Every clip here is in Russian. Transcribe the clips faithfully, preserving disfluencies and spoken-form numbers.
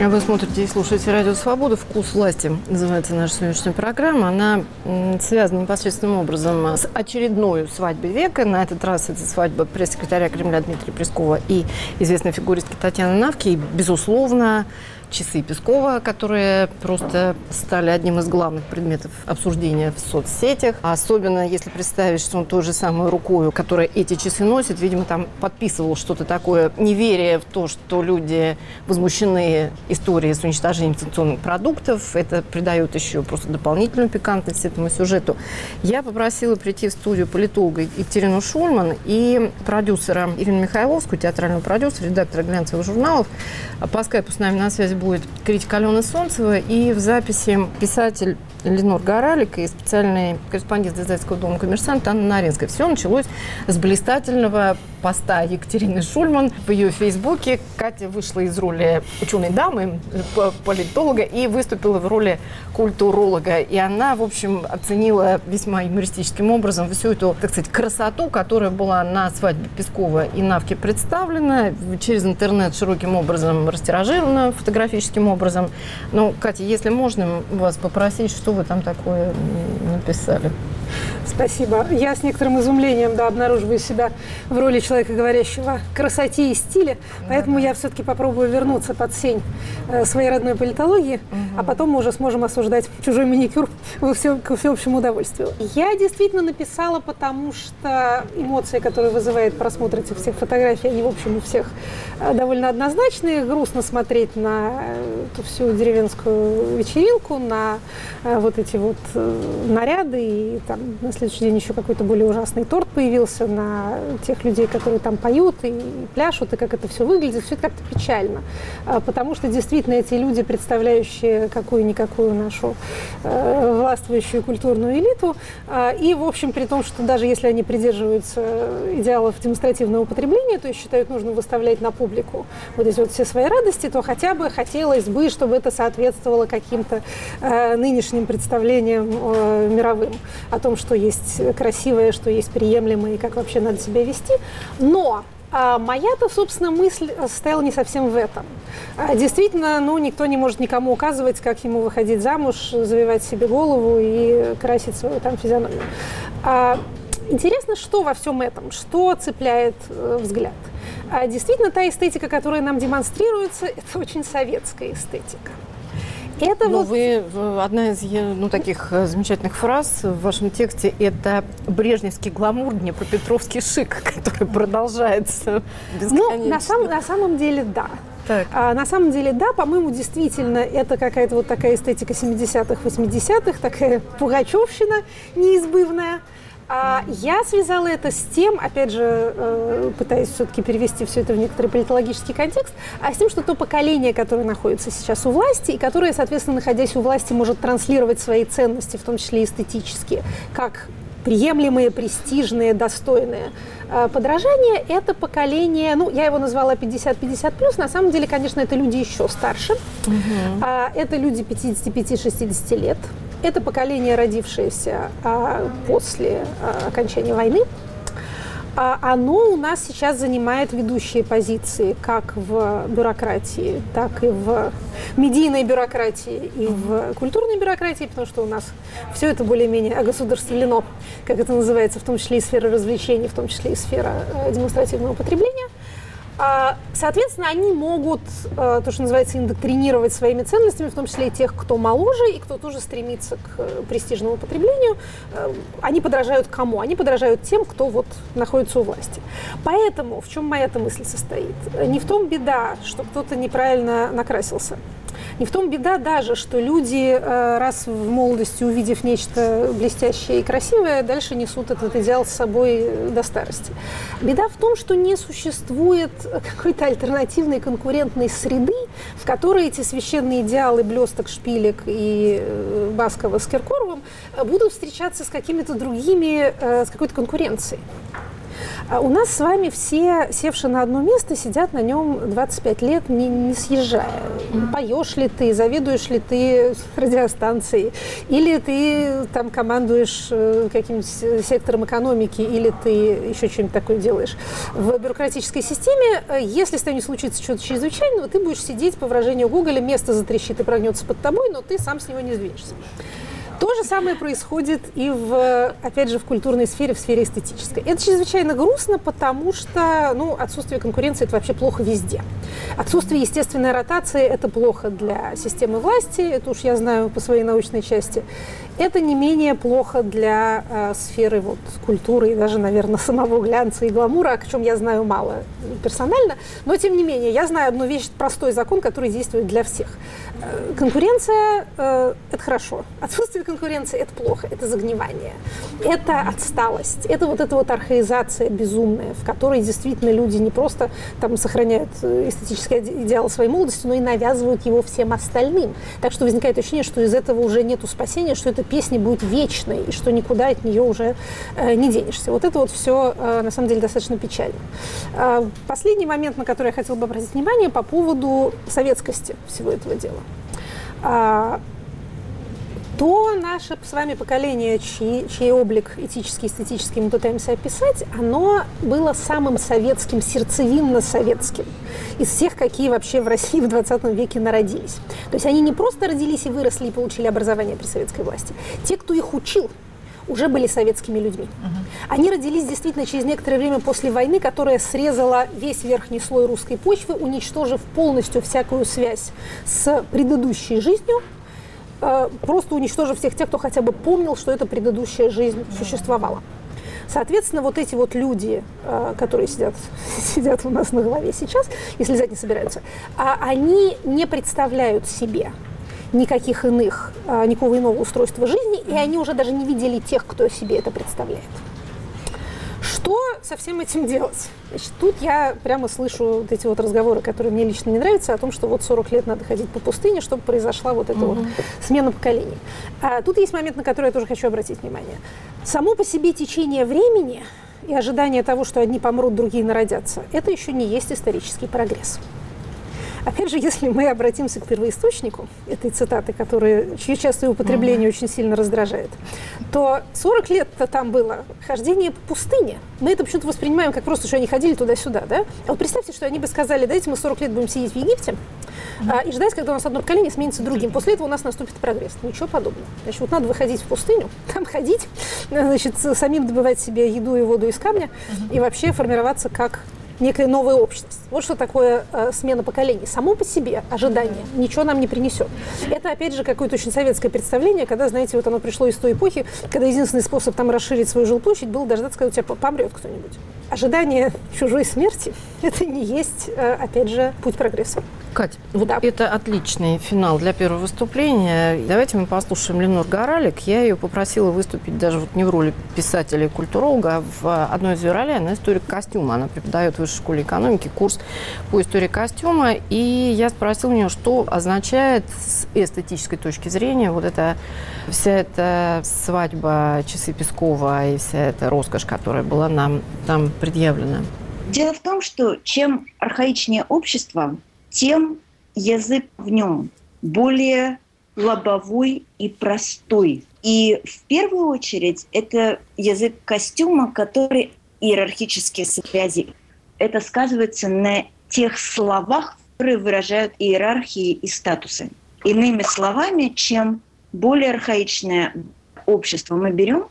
Вы смотрите и слушаете «Радио Свобода». «Вкус власти» называется наша сегодняшняя программа. Она связана непосредственным образом с очередной свадьбой века. На этот раз это свадьба пресс-секретаря Кремля Дмитрия Пескова и известной фигуристки Татьяны Навки. И, безусловно, часы Пескова, которые просто стали одним из главных предметов обсуждения в соцсетях. Особенно если представить, что он той же самой рукой, которая эти часы носит, видимо, там подписывал что-то такое, неверие в то, что люди возмущены историей с уничтожением санкционных продуктов. Это придает еще просто дополнительную пикантность этому сюжету. Я попросила прийти в студию политолога Екатерину Шульман и продюсера Ирину Михайловскую, театрального продюсера, редактора глянцевых журналов. По скайпу с нами на связи будет критик Алена Солнцева и в записи писатель Ленор Горалик и специальный корреспондент издательского дома «Коммерсант» Анна Наринская. Все началось с блистательного поста Екатерины Шульман в ее фейсбуке. Катя вышла из роли ученой дамы, политолога, и выступила в роли культуролога. И она, в общем, оценила весьма юмористическим образом всю эту, так сказать, красоту, которая была на свадьбе Пескова и Навки представлена, через интернет широким образом растиражирована, фотографическим образом. Ну, Катя, если можно вас попросить, что вы там такое написали? Спасибо. Я с некоторым изумлением, да, обнаруживаю себя в роли человека, говорящего о красоте и стиле, поэтому я все-таки попробую вернуться под сень э, своей родной политологии, угу. а потом мы уже сможем осуждать чужой маникюр во все, к всеобщему удовольствию. Я действительно написала, потому что эмоции, которые вызывает просмотр этих всех фотографий, они, в общем, у всех э, довольно однозначные. Грустно смотреть на эту всю деревенскую вечеринку, на э, вот эти вот э, наряды, и там на следующий день еще какой-то более ужасный торт появился, на тех людей, которые там поют и пляшут, и как это все выглядит. Все это как-то печально. Потому что действительно эти люди, представляющие какую-никакую нашу э, властвующую культурную элиту, э, и, в общем, при том, что даже если они придерживаются идеалов демонстративного потребления, то есть считают нужно выставлять на публику вот эти вот все свои радости, то хотя бы хотелось бы, чтобы это соответствовало каким-то э, нынешним представлениям э, мировым о том, что есть красивое, что есть приемлемое и как вообще надо себя вести. Но а моя-то, собственно, мысль состояла не совсем в этом. А действительно, ну, никто не может никому указывать, как ему выходить замуж, завивать себе голову и красить свою там физиономию. А интересно, что во всем этом, что цепляет э, взгляд. А действительно, та эстетика, которая нам демонстрируется, это очень советская эстетика. Это Но вот... вы, одна из ну, таких замечательных фраз в вашем тексте – это брежневский гламур, днепропетровский шик, который продолжается бесконечно. Ну, на, сам, на самом деле, да. А, на самом деле, да, по-моему, действительно, это какая-то вот такая эстетика семидесятых, восьмидесятых, такая пугачевщина неизбывная. А я связала это с тем, опять же, пытаясь все-таки перевести все это в некоторый политологический контекст, а с тем, что то поколение, которое находится сейчас у власти, и которое, соответственно, находясь у власти, может транслировать свои ценности, в том числе эстетические, как приемлемые, престижные, достойные подражания, это поколение, ну, я его назвала пятьдесят пятьдесят плюс, на самом деле, конечно, это люди еще старше, угу. это люди пятидесяти пяти - шестидесяти лет. Это поколение, родившееся а, после а, окончания войны. А, оно у нас сейчас занимает ведущие позиции как в бюрократии, так и в медийной бюрократии, и в культурной бюрократии, потому что у нас все это более-менее огосударствлено, как это называется, в том числе и сфера развлечений, в том числе и сфера а, демонстративного потребления. Соответственно, они могут, то, что называется, индоктринировать своими ценностями, в том числе и тех, кто моложе и кто тоже стремится к престижному потреблению. Они подражают кому? Они подражают тем, кто вот находится у власти. Поэтому в чем моя-то мысль состоит? Не в том беда, что кто-то неправильно накрасился. Не в том беда даже, что люди, раз в молодости увидев нечто блестящее и красивое, дальше несут этот идеал с собой до старости. Беда в том, что не существует какой-то альтернативной конкурентной среды, в которой эти священные идеалы блесток, шпилек и Баскова с Киркоровым будут встречаться с какими-то другими, с какой-то конкуренцией. А у нас с вами все, севшие на одно место, сидят на нем двадцать пять лет, не, не съезжая. Поешь ли ты, заведуешь ли ты радиостанцией, или ты там командуешь каким-нибудь сектором экономики, или ты еще что-нибудь такое делаешь. В бюрократической системе, если с тобой не случится что-то чрезвычайного, ты будешь сидеть, по выражению Гоголя, место затрещит и прогнется под тобой, но ты сам с него не сдвинешься. То же самое происходит и, в, опять же, в культурной сфере, в сфере эстетической. Это чрезвычайно грустно, потому что ну, отсутствие конкуренции – это вообще плохо везде. Отсутствие естественной ротации – это плохо для системы власти, это уж я знаю по своей научной части. Это не менее плохо для э, сферы вот, культуры и даже, наверное, самого глянца и гламура, о чем я знаю мало персонально. Но, тем не менее, я знаю одну вещь, простой закон, который действует для всех. Э, конкуренция э, – это хорошо. Отсутствие конкуренции – это плохо, это загнивание, это отсталость, это вот эта вот архаизация безумная, в которой действительно люди не просто там сохраняют эстетический идеал своей молодости, но и навязывают его всем остальным. Так что возникает ощущение, что из этого уже нету спасения, что эта песня будет вечной, и что никуда от нее уже э, не денешься. Вот это вот все, э, на самом деле, достаточно печально. Э, последний момент, на который я хотела бы обратить внимание, по поводу советскости всего этого дела. Э, то наше с вами поколение, чьи, чей облик этический, эстетический мы пытаемся описать, оно было самым советским, сердцевинно-советским из всех, какие вообще в России в двадцатом веке народились. То есть они не просто родились и выросли и получили образование при советской власти. Те, кто их учил, уже были советскими людьми. Uh-huh. Они родились действительно через некоторое время после войны, которая срезала весь верхний слой русской почвы, уничтожив полностью всякую связь с предыдущей жизнью, просто уничтожив всех тех, кто хотя бы помнил, что эта предыдущая жизнь существовала. Соответственно, вот эти вот люди, которые сидят, сидят у нас на голове сейчас и слезать не собираются, они не представляют себе никаких иных, никакого иного устройства жизни, и они уже даже не видели тех, кто себе это представляет. Что со всем этим делать? Значит, тут я прямо слышу вот эти вот разговоры, которые мне лично не нравятся, о том, что вот сорок лет надо ходить по пустыне, чтобы произошла вот эта mm-hmm. вот смена поколений. А тут есть момент, на который я тоже хочу обратить внимание. Само по себе течение времени и ожидание того, что одни помрут, другие народятся, это еще не есть исторический прогресс. Опять же, если мы обратимся к первоисточнику этой цитаты, которая, чье частое употребление mm-hmm. очень сильно раздражает, то сорок лет-то там было хождение по пустыне. Мы это почему-то воспринимаем как просто, что они ходили туда-сюда, да? А вот представьте, что они бы сказали, давайте мы сорок лет будем сидеть в Египте mm-hmm. а, и ждать, когда у нас одно поколение сменится другим. После этого у нас наступит прогресс. Ничего подобного. Значит, вот надо выходить в пустыню, там ходить, значит, самим добывать себе еду и воду из камня mm-hmm. и вообще формироваться как некая новая общность. Вот что такое э, смена поколений. Само по себе ожидание ничего нам не принесет. Это, опять же, какое-то очень советское представление, когда, знаете, вот оно пришло из той эпохи, когда единственный способ там расширить свою жилплощадь был дождаться, когда у тебя помрет кто-нибудь. Ожидание чужой смерти – это не есть, э, опять же, путь прогресса. Кать, вот да. это отличный финал для первого выступления. Давайте мы послушаем Ленор Горалик. Я ее попросила выступить даже вот не в роли писателя и культуролога, а в одной из ее ролей она историк костюма. Она преподает в Высшей школе экономики курс по истории костюма. И я спросила у нее, что означает с эстетической точки зрения вот эта вся эта свадьба Часы Пескова и вся эта роскошь, которая была нам там предъявлена. Дело в том, что чем архаичнее общество, тем язык в нем более лобовой и простой. И в первую очередь это язык костюма, который иерархические связи. Это сказывается на тех словах, которые выражают иерархии и статусы. Иными словами, чем более архаичное общество мы берем,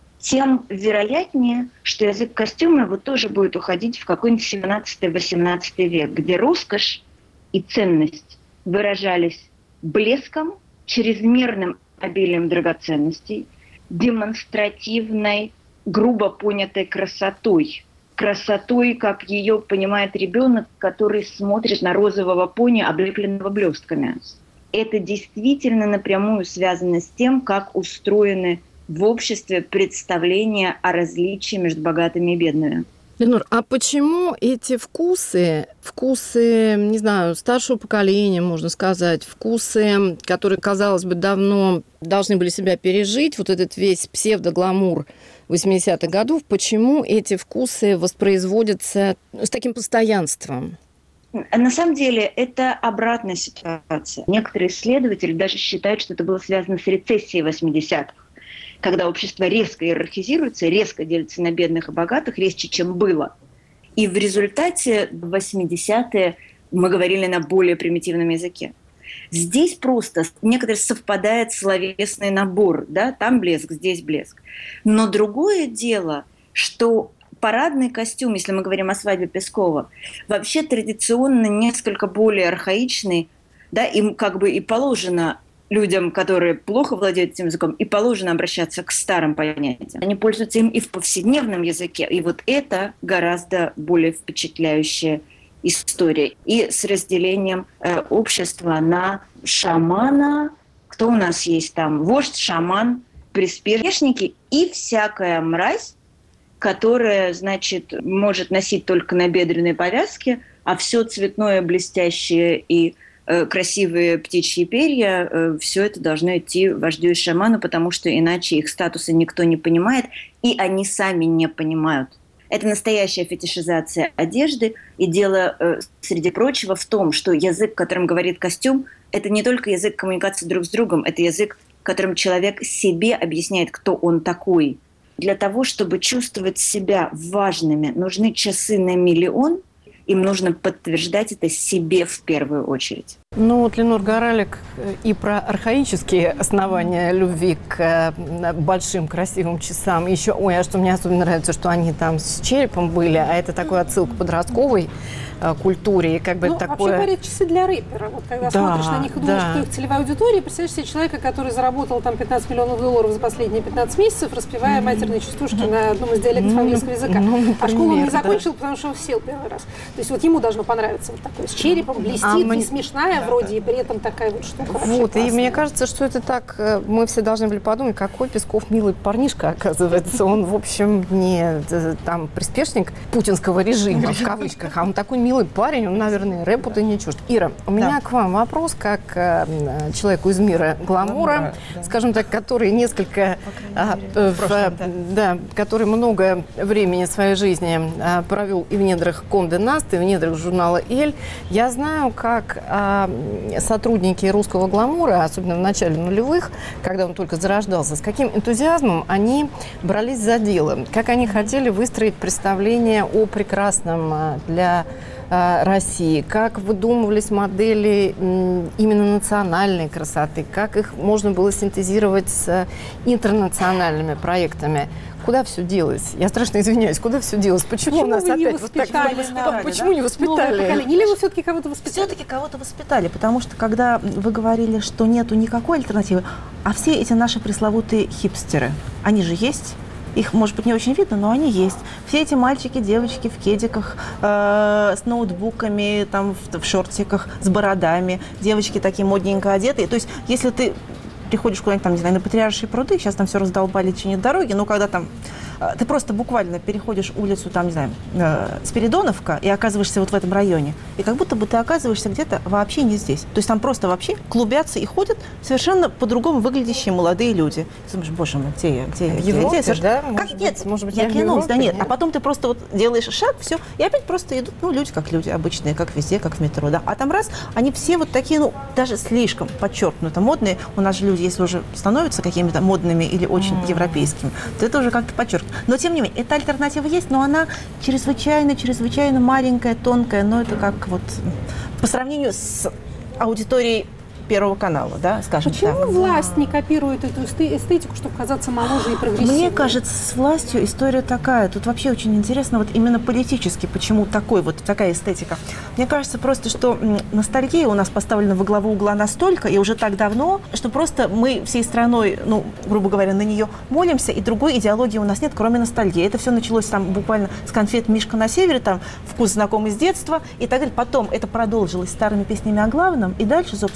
тем вероятнее, что язык костюма его тоже будет уходить в какой-нибудь семнадцатый-восемнадцатый век, где роскошь и ценность выражались блеском, чрезмерным обилием драгоценностей, демонстративной, грубо понятой красотой. Красотой, как ее понимает ребенок, который смотрит на розового пони, облепленного блестками. Это действительно напрямую связано с тем, как устроены в обществе представления о различии между богатыми и бедными. Ленор, а почему эти вкусы, вкусы, не знаю, старшего поколения, можно сказать, вкусы, которые, казалось бы, давно должны были себя пережить, вот этот весь псевдогламур восьмидесятых годов, почему эти вкусы воспроизводятся с таким постоянством? На самом деле это обратная ситуация. Некоторые исследователи даже считают, что это было связано с рецессией восьмидесятых, когда общество резко иерархизируется, резко делится на бедных и богатых, резче, чем было. И в результате в восьмидесятые мы говорили на более примитивном языке. Здесь просто некоторые совпадает словесный набор, да, там блеск, здесь блеск. Но другое дело, что парадный костюм, если мы говорим о свадьбе Пескова, вообще традиционно несколько более архаичный, да, им как бы и положено людям, которые плохо владеют этим языком, и положено обращаться к старым понятиям. Они пользуются им и в повседневном языке, и вот это гораздо более впечатляющая история. И с разделением э, общества на шамана, кто у нас есть там, вождь, шаман, приспешники и всякая мразь, которая, значит, может носить только набедренные повязки, а все цветное, блестящее и красивые птичьи перья, все это должно идти вождю и шаману, потому что иначе их статуса никто не понимает, и они сами не понимают. Это настоящая фетишизация одежды, и дело, среди прочего, в том, что язык, которым говорит костюм, это не только язык коммуникации друг с другом, это язык, которым человек себе объясняет, кто он такой. Для того, чтобы чувствовать себя важными, нужны часы на миллион, им нужно подтверждать это себе в первую очередь. Ну вот Ленор Горалик и про архаические основания любви к большим красивым часам. Еще, ой, а что мне особенно нравится, что они там с черепом были, а это такой отсылка к подростковой культуре. И как бы ну, такое... вообще говорят, часы для рэпера. Вот когда да, смотришь на них и думаешь, да. что их целевая аудитория, представляешь себе человека, который заработал там пятнадцать миллионов долларов за последние пятнадцать месяцев, распевая mm-hmm. матерные частушки mm-hmm. на одном из диалектов mm-hmm. английского языка. Mm-hmm. А школу он не закончил, да. потому что он сел первый раз. То есть вот ему должно понравиться вот такое. С черепом, блестит, а мы... и смешная да, вроде, и при этом такая вот штука. Вот, и мне кажется, что это так, мы все должны были подумать, какой Песков милый парнишка, оказывается. Он, в общем, не там приспешник путинского режима, в кавычках, а он такой милый парень, он, наверное, рэпу-то не чужд. Ира, у меня да. к вам вопрос, как э, человеку из мира гламура, гламура да. скажем так, который несколько, а, в, прошлом, да. Да, который много времени своей жизни а, провел и в недрах Конде Наст, и в недрах журнала «Эль». Я знаю, как а, сотрудники русского гламура, особенно в начале нулевых, когда он только зарождался, с каким энтузиазмом они брались за дело, как они хотели выстроить представление о прекрасном для России, как выдумывались модели именно национальной красоты, как их можно было синтезировать с интернациональными проектами. Куда все делось? Я страшно извиняюсь, куда все делось? Почему, почему у нас опять вот так? Воспитали, почему да? не воспитали? Или вы все-таки кого-то воспитали? Все-таки кого-то воспитали, потому что когда вы говорили, что нету никакой альтернативы, а все эти наши пресловутые хипстеры, они же есть. Их, может быть, не очень видно, но они есть. Все эти мальчики, девочки в кедиках, э, с ноутбуками, там, в, в шортиках, с бородами, девочки такие модненько одетые. То есть, если ты приходишь куда-нибудь, там, не знаю, на Патриаршие пруды, сейчас там все раздолбали, чинят дороги, но когда там э, ты просто буквально переходишь улицу, там, не знаю, э, Спиридоновка и оказываешься вот в этом районе, и как будто бы ты оказываешься где-то вообще не здесь. То есть там просто вообще клубятся и ходят совершенно по-другому выглядящие молодые люди. Ты думаешь, боже мой, где я, где я, где Европе, я? Где? Да? Как? Может Нет, быть, может быть, я клянусь, да нет. нет. А потом ты просто вот делаешь шаг, все, и опять просто идут, ну, люди как люди, обычные, как везде, как в метро, да. А там раз, они все вот такие, ну, даже слишком подчеркнуто модные. У нас же люди, если уже становятся какими-то модными или очень mm. европейскими, то это уже как-то подчеркнуто. Но, тем не менее, эта альтернатива есть, но она чрезвычайно, чрезвычайно маленькая, тонкая, но это как вот по сравнению с аудиторией Первого канала, да, скажем Почему так. власть не копирует эту эстетику, чтобы казаться моложе и прогрессивнее? Мне кажется, с властью история такая. Тут вообще очень интересно, вот именно политически, почему такой, вот такая эстетика. Мне кажется просто, что ностальгия у нас поставлена во главу угла настолько, и уже так давно, что просто мы всей страной, ну, грубо говоря, на нее молимся, и другой идеологии у нас нет, кроме ностальгии. Это все началось там буквально с конфет «Мишка на севере», там «Вкус знакомый с детства», и так далее. Потом это продолжилось старыми песнями о главном, и дальше, собственно говоря, все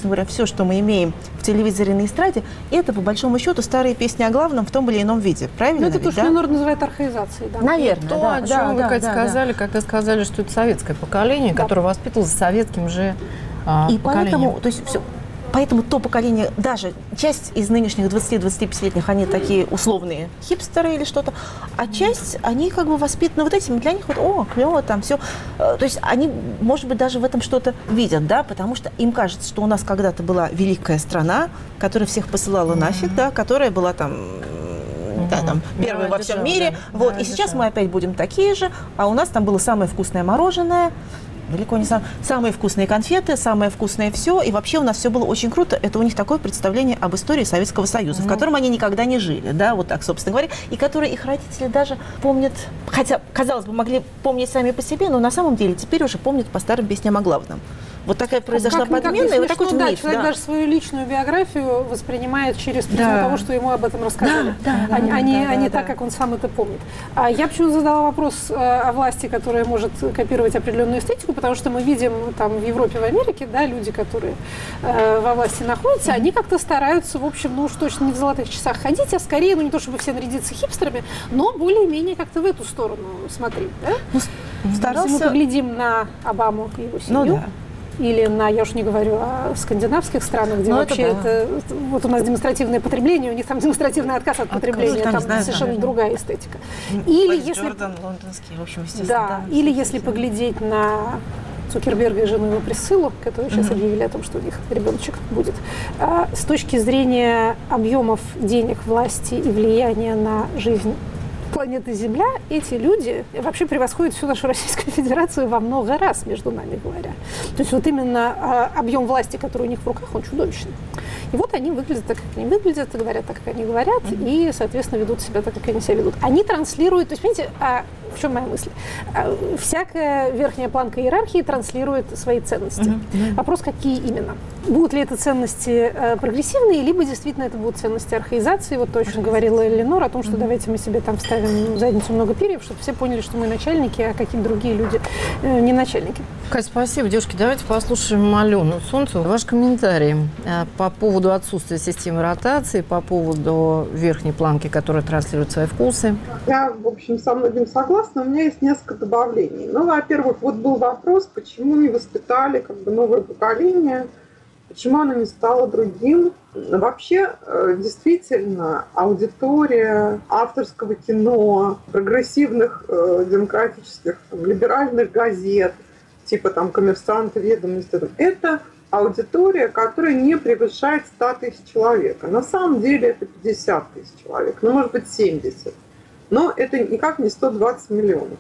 все, что мы имеем в телевизоре на эстраде, это, по большому счету, старые песни о главном в том или ином виде. Правильно? Ну, это ведь, то, что да? Ленор называет архаизацией. Да. Наверное, То, да. о чем да, вы, да, Катя, да, сказали, да. когда сказали, что это советское поколение, которое воспитывалось советским же а, И поколением. поэтому, то есть все, поэтому то поколение, даже часть из нынешних двадцати-двадцатипятилетних, они такие условные хипстеры или что-то, а часть, они как бы воспитаны вот этим, для них вот, о, клево, там все. То есть они, может быть, даже в этом что-то видят, да, потому что им кажется, что у нас когда-то была великая страна, которая всех посылала mm-hmm. нафиг, да, которая была там... Mm-hmm. Да, там, первой да, во всем держава, мире. да. Вот. Да, и сейчас держава. мы опять будем такие же, а у нас там было самое вкусное мороженое, далеко не сам, самые вкусные конфеты, самое вкусное все, и вообще у нас все было очень круто. Это у них такое представление об истории Советского Союза, mm-hmm. в котором они никогда не жили, да, вот так, собственно говоря, и которые их родители даже помнят, хотя, казалось бы, могли помнить сами по себе, но на самом деле теперь уже помнят по старым песням о главном. Вот такая произошла как, подмена, как и вот такой да, миф. Человек Да. даже свою личную биографию воспринимает через призму Да. того, что ему об этом рассказали, Да, да, а, да, а не, да, а не да, так, да. как он сам это помнит. А я почему задала вопрос э, о власти, которая может копировать определенную эстетику, потому что мы видим там в Европе, в Америке, да, люди, которые э, во власти находятся, mm-hmm. они как-то стараются, в общем, ну уж точно не в золотых часах ходить, а скорее, ну не то чтобы все нарядиться хипстерами, но более-менее как-то в эту сторону смотреть. Да? Ну, старался... Если мы поглядим на Обаму и его семью, Ну, да. или на, я уж не говорю о скандинавских странах, где ну, вообще это, да. это, вот у нас демонстративное потребление, у них там демонстративный отказ от потребления, Отказ, там, там, знаю, совершенно знаю. другая эстетика. Или Борис если, Джордан, лондонский, в общем, естественно. да, да, или все, если все. поглядеть на Цукерберга и жену его Присциллу, которую сейчас Мгм. объявили о том, что у них ребеночек будет, а, с точки зрения объемов денег, власти и влияния на жизнь планеты Земля, эти люди вообще превосходят всю нашу Российскую Федерацию во много раз, между нами говоря. То есть вот именно э, объем власти, который у них в руках, он чудовищный. И вот они выглядят так, как они выглядят, говорят так, как они говорят, mm-hmm. и, соответственно, ведут себя так, как они себя ведут. Они транслируют, то есть, понимаете, а, в чем моя мысль? А, всякая верхняя планка иерархии транслирует свои ценности. Mm-hmm. Вопрос, какие именно? Будут ли это ценности э, прогрессивные, либо действительно это будут ценности архаизации, вот то, о чем говорила Эленор, о том, что mm-hmm. давайте мы себе там вставим в задницу много перьев, чтобы все поняли, что мы начальники, а какие-то другие люди э, не начальники. Катя, спасибо. Девушки, давайте послушаем Алену Солнцеву. Ваш комментарий э, по поводу отсутствия системы ротации, по поводу верхней планки, которая транслирует свои вкусы. Я, в общем, со многим согласна, у меня есть несколько добавлений. Ну, во-первых, вот был вопрос, почему не воспитали как бы новое поколение, почему оно не стало другим. Вообще, действительно, аудитория авторского кино, прогрессивных, демократических, там, либеральных газет, типа там «Коммерсант», «Ведомости», это аудитория, которая не превышает ста тысяч человек. А на самом деле это пятьдесят тысяч человек, ну, может быть, семьдесят. Но это никак не сто двадцать миллионов.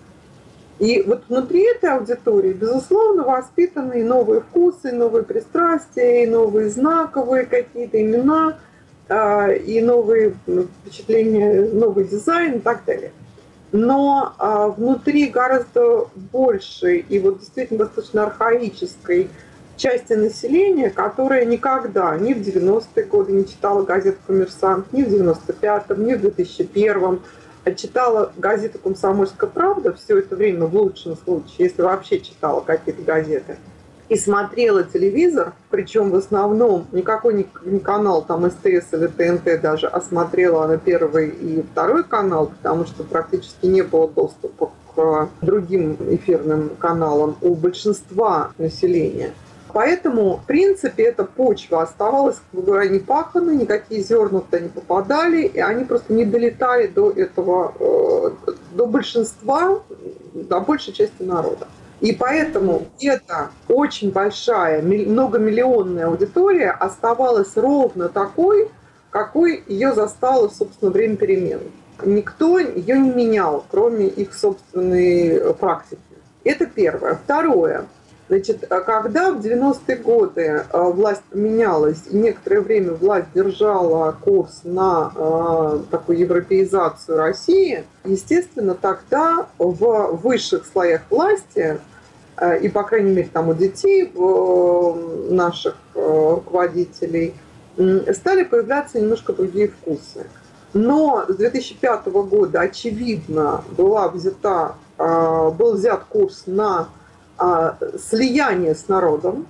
И вот внутри этой аудитории, безусловно, воспитаны и новые вкусы, и новые пристрастия, и новые знаковые какие-то имена, и новые впечатления, новый дизайн и так далее. Но внутри гораздо больше и вот действительно достаточно архаической части населения, которая никогда, ни в девяностые годы не читала газету «Коммерсант», ни в девяносто пятом, ни в две тысячи первом, читала газету «Комсомольская правда» все это время, в лучшем случае, если вообще читала какие-то газеты, и смотрела телевизор, причем в основном никакой не, не канал, там СТС или ТНТ даже, а смотрела на первый и второй канал, потому что практически не было доступа к другим эфирным каналам у большинства населения. Поэтому, в принципе, эта почва оставалась, как говоря, не паханой, никакие зерна туда не попадали, и они просто не долетали до этого, до большинства, до большей части народа. И поэтому эта очень большая, многомиллионная аудитория оставалась ровно такой, какой ее застало, собственно, время перемен. Никто ее не менял, кроме их собственной практики. Это первое. Второе. Значит, когда в девяностые годы власть поменялась, и некоторое время власть держала курс на э, такую европеизацию России, естественно, тогда в высших слоях власти, э, и, по крайней мере, там у детей э, наших э, руководителей, э, стали появляться немножко другие вкусы. Но с две тысячи пятого года, очевидно, была взята, э, был взят курс на слияние с народом,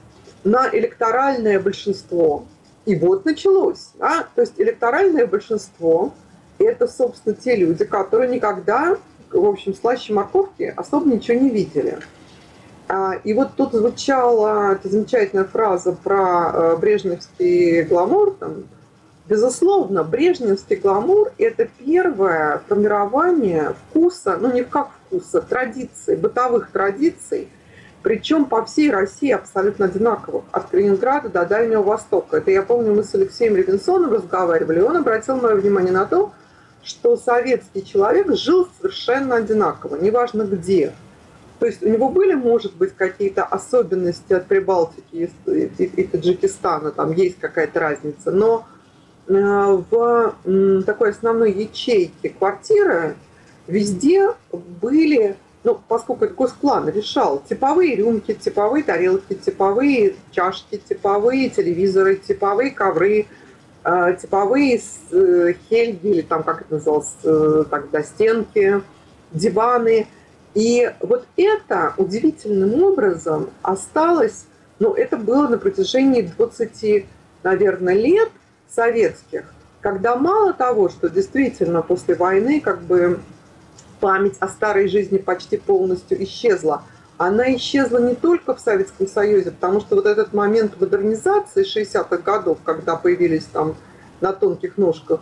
на электоральное большинство. И вот началось. Да? То есть электоральное большинство – это, собственно, те люди, которые никогда, в общем, слаще морковки особо ничего не видели. И вот тут звучала эта замечательная фраза про брежневский гламур. Там, безусловно, брежневский гламур – это первое формирование вкуса, ну не как вкуса, традиций, бытовых традиций, причем по всей России абсолютно одинаковых, от Калининграда до Дальнего Востока. Это я помню, мы с Алексеем Левинсоном разговаривали, и он обратил мое внимание на то, что советский человек жил совершенно одинаково, неважно где. То есть у него были, может быть, какие-то особенности от Прибалтики и, и, и Таджикистана, там есть какая-то разница, но в такой основной ячейке квартиры везде были, ну, поскольку это госплан решал, типовые рюмки, типовые тарелки, типовые чашки, типовые телевизоры, типовые ковры, типовые хельги, или там, как это называлось тогда, стенки, диваны. И вот это удивительным образом осталось, ну, это было на протяжении двадцати, наверное, лет советских, когда мало того, что действительно после войны как бы память о старой жизни почти полностью исчезла, она исчезла не только в Советском Союзе, потому что вот этот момент модернизации шестидесятых годов, когда появились там на тонких ножках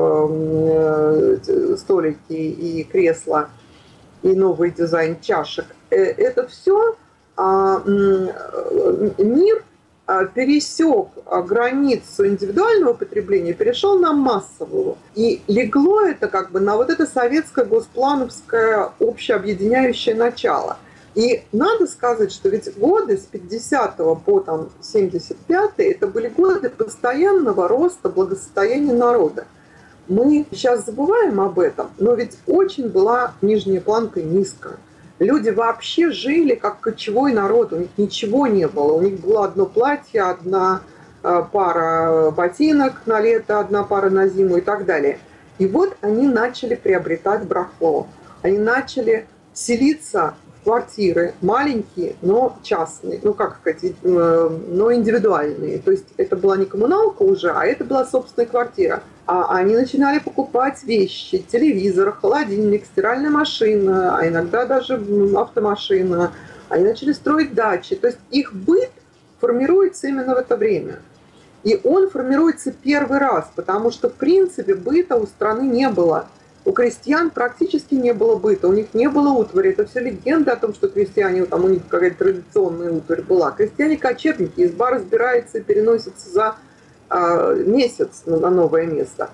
столики и кресла, и новый дизайн чашек, это все мир пересек границу индивидуального потребления, перешел на массовую. И легло это как бы на вот это советское госплановское общеобъединяющее начало. И надо сказать, что ведь годы с пятидесятого по там, семьдесят пятый это были годы постоянного роста благосостояния народа. Мы сейчас забываем об этом, но ведь очень была нижняя планка низкая. Люди вообще жили как кочевой народ, у них ничего не было. У них было одно платье, одна пара ботинок на лето, одна пара на зиму и так далее. И вот они начали приобретать барахло. Они начали селиться в квартиры маленькие, но частные, ну как сказать, но индивидуальные. То есть это была не коммуналка уже, а это была собственная квартира. А они начинали покупать вещи, телевизор, холодильник, стиральная машина, а иногда даже автомашина. Они начали строить дачи. То есть их быт формируется именно в это время. И он формируется первый раз, потому что, в принципе, быта у страны не было. У крестьян практически не было быта, у них не было утвари. Это все легенда о том, что крестьяне, там у них какая-то традиционная утварь была. Крестьяне-кочевники, изба разбирается и переносится за месяц на новое место.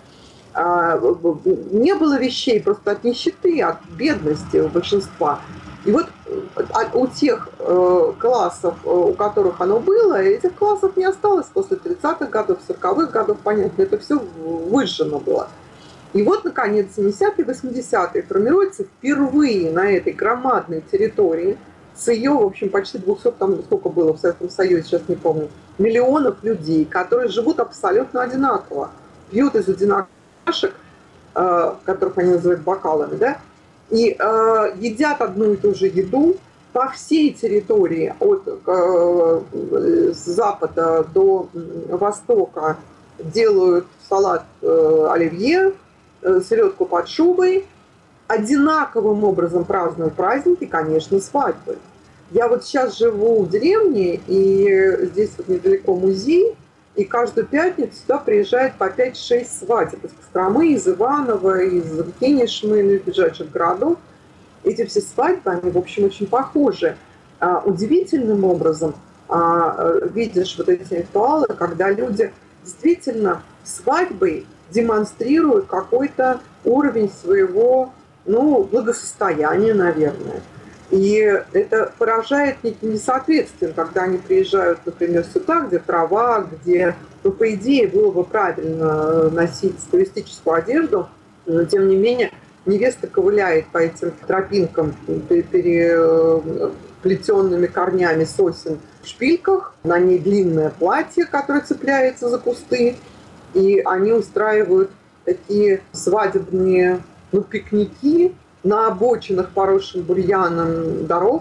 Не было вещей просто от нищеты, от бедности у большинства. И вот у тех классов, у которых оно было, этих классов не осталось после тридцатых годов, сороковых годов, понятно, это все выжжено было. И вот, наконец, семидесятые, восьмидесятые формируется впервые на этой громадной территории с ее, в общем, почти двухсот, там сколько было в Советском Союзе, сейчас не помню, миллионов людей, которые живут абсолютно одинаково, пьют из одинаковых чашек, э, которых они называют бокалами, да, и э, едят одну и ту же еду по всей территории, от э, с запада до востока, делают салат э, оливье, э, селедку под шубой, одинаковым образом празднуют праздники, конечно, свадьбы. Я вот сейчас живу в деревне, и здесь вот недалеко музей, и каждую пятницу сюда приезжает по пять-шесть свадеб из Костромы, из Иваново, из Кинешмы, из ближайших городов. Эти все свадьбы, они, в общем, очень похожи. А, удивительным образом а, видишь вот эти ритуалы, когда люди действительно свадьбой демонстрируют какой-то уровень своего, ну, благосостояния, наверное. И это поражает неким несоответствием, когда они приезжают, например, сюда, где трава, где, ну, по идее, было бы правильно носить туристическую одежду, но, тем не менее, невеста ковыляет по этим тропинкам, переплетенными корнями сосен в шпильках, на ней длинное платье, которое цепляется за кусты, и они устраивают такие свадебные, ну, пикники на обочинах, поросших бурьяном дорог,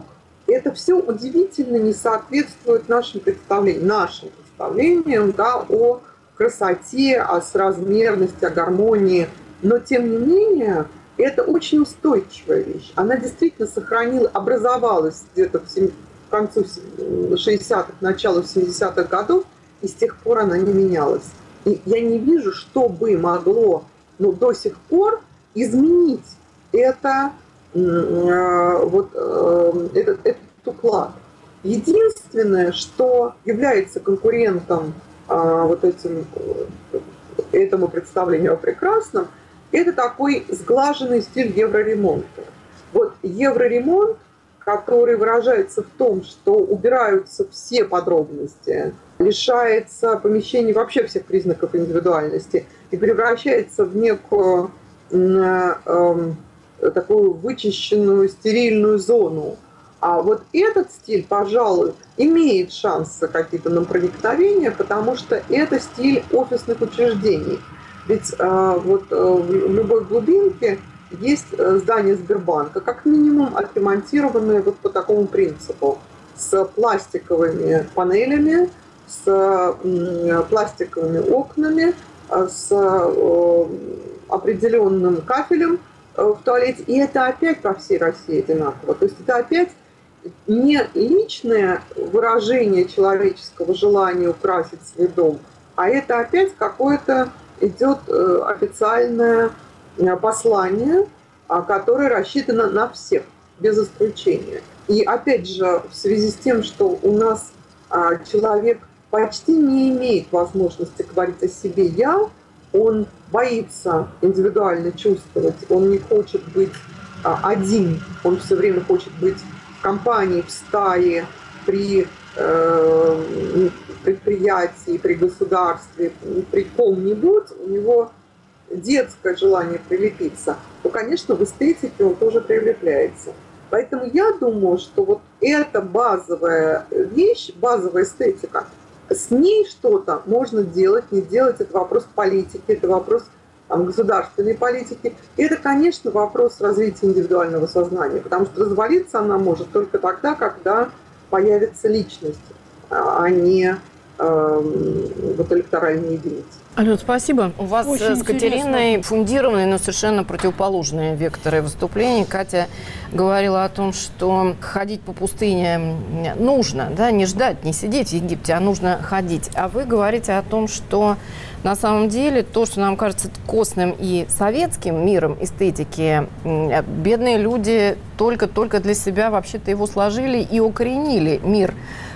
это все удивительно не соответствует нашим представлениям, нашим представлениям, да, о красоте, о соразмерности, о гармонии. Но, тем не менее, это очень устойчивая вещь. Она действительно сохранила, образовалась где-то в, сем... в концу шестидесятых, начало семидесятых годов, и с тех пор она не менялась. И я не вижу, что бы могло, ну, до сих пор изменить это, э, вот, э, этот, этот уклад. Единственное, что является конкурентом э, вот этим, этому представлению о прекрасном, это такой сглаженный стиль евроремонта. Вот евроремонт, который выражается в том, что убираются все подробности, лишается помещений вообще всех признаков индивидуальности и превращается в некую э, э, такую вычищенную, стерильную зону. А вот этот стиль, пожалуй, имеет шансы какие-то на проникновение, потому что это стиль офисных учреждений. Ведь э, вот э, в любой глубинке есть здание Сбербанка, как минимум отремонтированное вот по такому принципу, с пластиковыми панелями, с пластиковыми окнами, с определенным кафелем в туалете. И это опять по всей России одинаково. То есть это опять не личное выражение человеческого желания украсить свой дом, а это опять какое-то идет официальное послание, которое рассчитано на всех, без исключения. И опять же, в связи с тем, что у нас человек почти не имеет возможности говорить о себе «я», он боится индивидуально чувствовать, он не хочет быть один, он все время хочет быть в компании, в стае, при э, предприятии, при государстве, при ком-нибудь, у него детское желание прилепиться, то, конечно, в эстетике он тоже прилепляется. Поэтому я думаю, что вот эта базовая вещь, базовая эстетика, с ней что-то можно делать, не делать. Это вопрос политики, это вопрос там, государственной политики. И это, конечно, вопрос развития индивидуального сознания, потому что развалиться она может только тогда, когда появится личность, а не э, вот электоральные единицы. Алена, спасибо. У вас Очень с Катериной интересно. фундированные, но совершенно противоположные векторы выступлений. Катя говорила о том, что ходить по пустыне нужно, да, не ждать, не сидеть в Египте, а нужно ходить. А вы говорите о том, что на самом деле то, что нам кажется костным и советским миром эстетики, бедные люди только-только для себя вообще-то его сложили и укоренили мир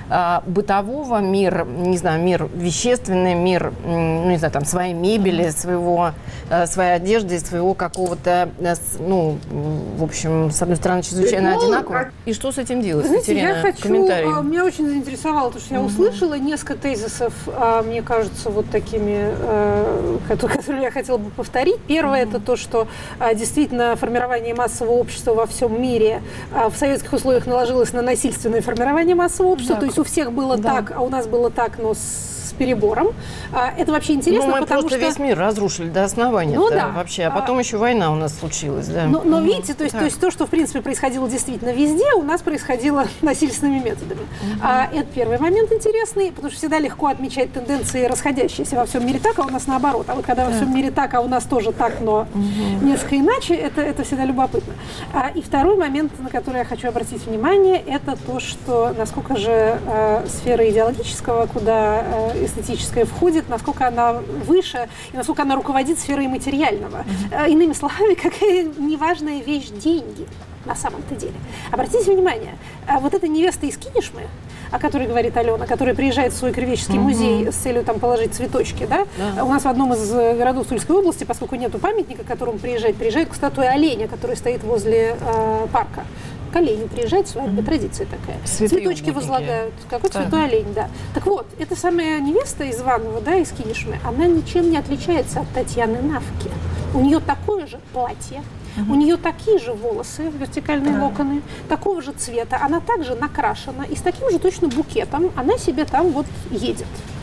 бытового, мир, не знаю, мир вещественный, мир, ну, не знаю, там, своей мебели, своего, своей одежды, своего какого-то, ну, в общем, с одной стороны, чрезвычайно одинаково. И что с этим делать, Знаете, Катерина? я хочу, Комментарий. меня очень заинтересовало то, что я услышала несколько тезисов, мне кажется, вот такими, которые я хотела бы повторить. Первое, это то, что действительно формирование массового общества во всем мире в советских условиях наложилось на насильственное формирование массового общества, то есть у всех было да. так, а у нас было так, но с перебором. Это вообще интересно, ну, мы потому просто что... весь мир разрушили до основания, ну, да. вообще, а потом а... еще война у нас случилась, да. Но, но видите, то есть, то есть то, что в принципе происходило действительно везде, у нас происходило насильственными методами. Uh-huh. А, это первый момент интересный, потому что всегда легко отмечать тенденции расходящиеся во всем мире так, а у нас наоборот. А вот когда во всем мире так, а у нас тоже так, но uh-huh. несколько иначе, это, это всегда любопытно. А, и второй момент, на который я хочу обратить внимание, это то, что насколько же э, сфера идеологического, куда э, эстетическая входит, насколько она выше и насколько она руководит сферой материального. Mm-hmm. Иными словами, какая неважная вещь деньги на самом-то деле. Обратите внимание, вот эта невеста из Кинешмы, о которой говорит Алена, которая приезжает в свой краеведческий mm-hmm. музей с целью там положить цветочки, да? Yeah. У нас в одном из городов Тульской области, поскольку нету памятника, к которому приезжает, приезжает к статуе оленя, которая стоит возле э, парка. К оленю приезжает, свадьба, mm-hmm. традиция такая. Святые Цветочки умники. Возлагают. Какой да. святой олень, да. Так вот, эта самая невеста из Иванова, да, из Кинешмы, она ничем не отличается от Татьяны Навки. У нее такое же платье, mm-hmm. у нее такие же волосы, вертикальные mm-hmm. локоны, такого же цвета, она также накрашена, и с таким же точно букетом она себе там вот едет.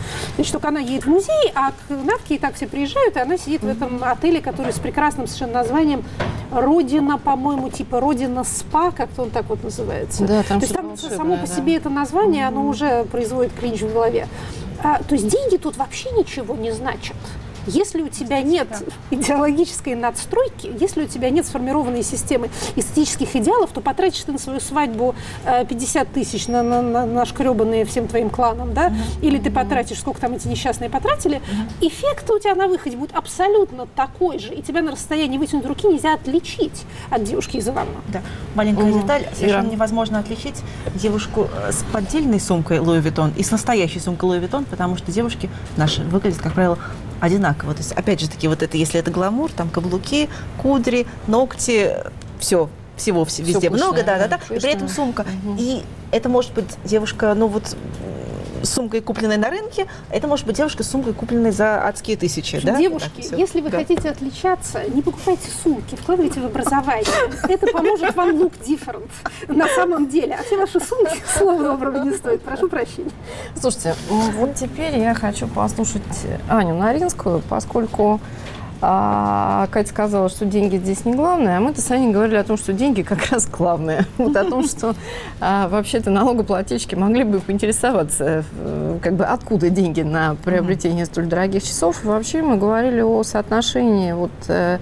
Значит, только она едет в музей, а к Навке и так все приезжают, и она сидит mm-hmm. в этом отеле, который с прекрасным совершенно названием «Родина», по-моему, типа «Родина СПА», как-то он так вот называется. Да, там то есть там само по себе это название, mm-hmm. оно уже производит клинч в голове. А, то есть деньги тут вообще ничего не значат. Если у тебя нет идеологической надстройки, если у тебя нет сформированной системы эстетических идеалов, то потратишь ты на свою свадьбу пятьдесят тысяч на, на, на, на шкребанные всем твоим кланам, да, mm-hmm. или ты потратишь, сколько там эти несчастные потратили, mm-hmm. эффект у тебя на выходе будет абсолютно такой же, и тебя на расстоянии вытянутой руки нельзя отличить от девушки из Ивана. Да, маленькая mm-hmm. деталь, совершенно Ира. невозможно отличить девушку с поддельной сумкой Луи Виттон и с настоящей сумкой Луи Виттон, потому что девушки наши выглядят, как правило, одинаково. То есть, опять же таки, вот это, если это гламур, там каблуки, кудри, ногти, все, всего все, везде всё много, пышное, да, да, да, пышное. и при этом сумка. Угу. И это может быть девушка, ну вот, с сумкой, купленной на рынке, это может быть девушка с сумкой, купленной за адские тысячи, да? Девушки, так, если вы да. хотите отличаться, не покупайте сумки, вкладывайте в образование. Это поможет вам look different на самом деле. А все ваши сумки слова доброго не стоят. Прошу прощения. Слушайте, вот теперь я хочу послушать Аню Наринскую, поскольку а, Катя сказала, что деньги здесь не главное, а мы-то с Аней говорили о том, что деньги как раз главное. Вот о том, что а, вообще-то налогоплательщики могли бы поинтересоваться, как бы откуда деньги на приобретение столь дорогих часов. И вообще мы говорили о соотношении вот, э,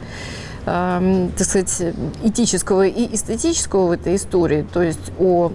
э, так сказать, этического и эстетического в этой истории, то есть о,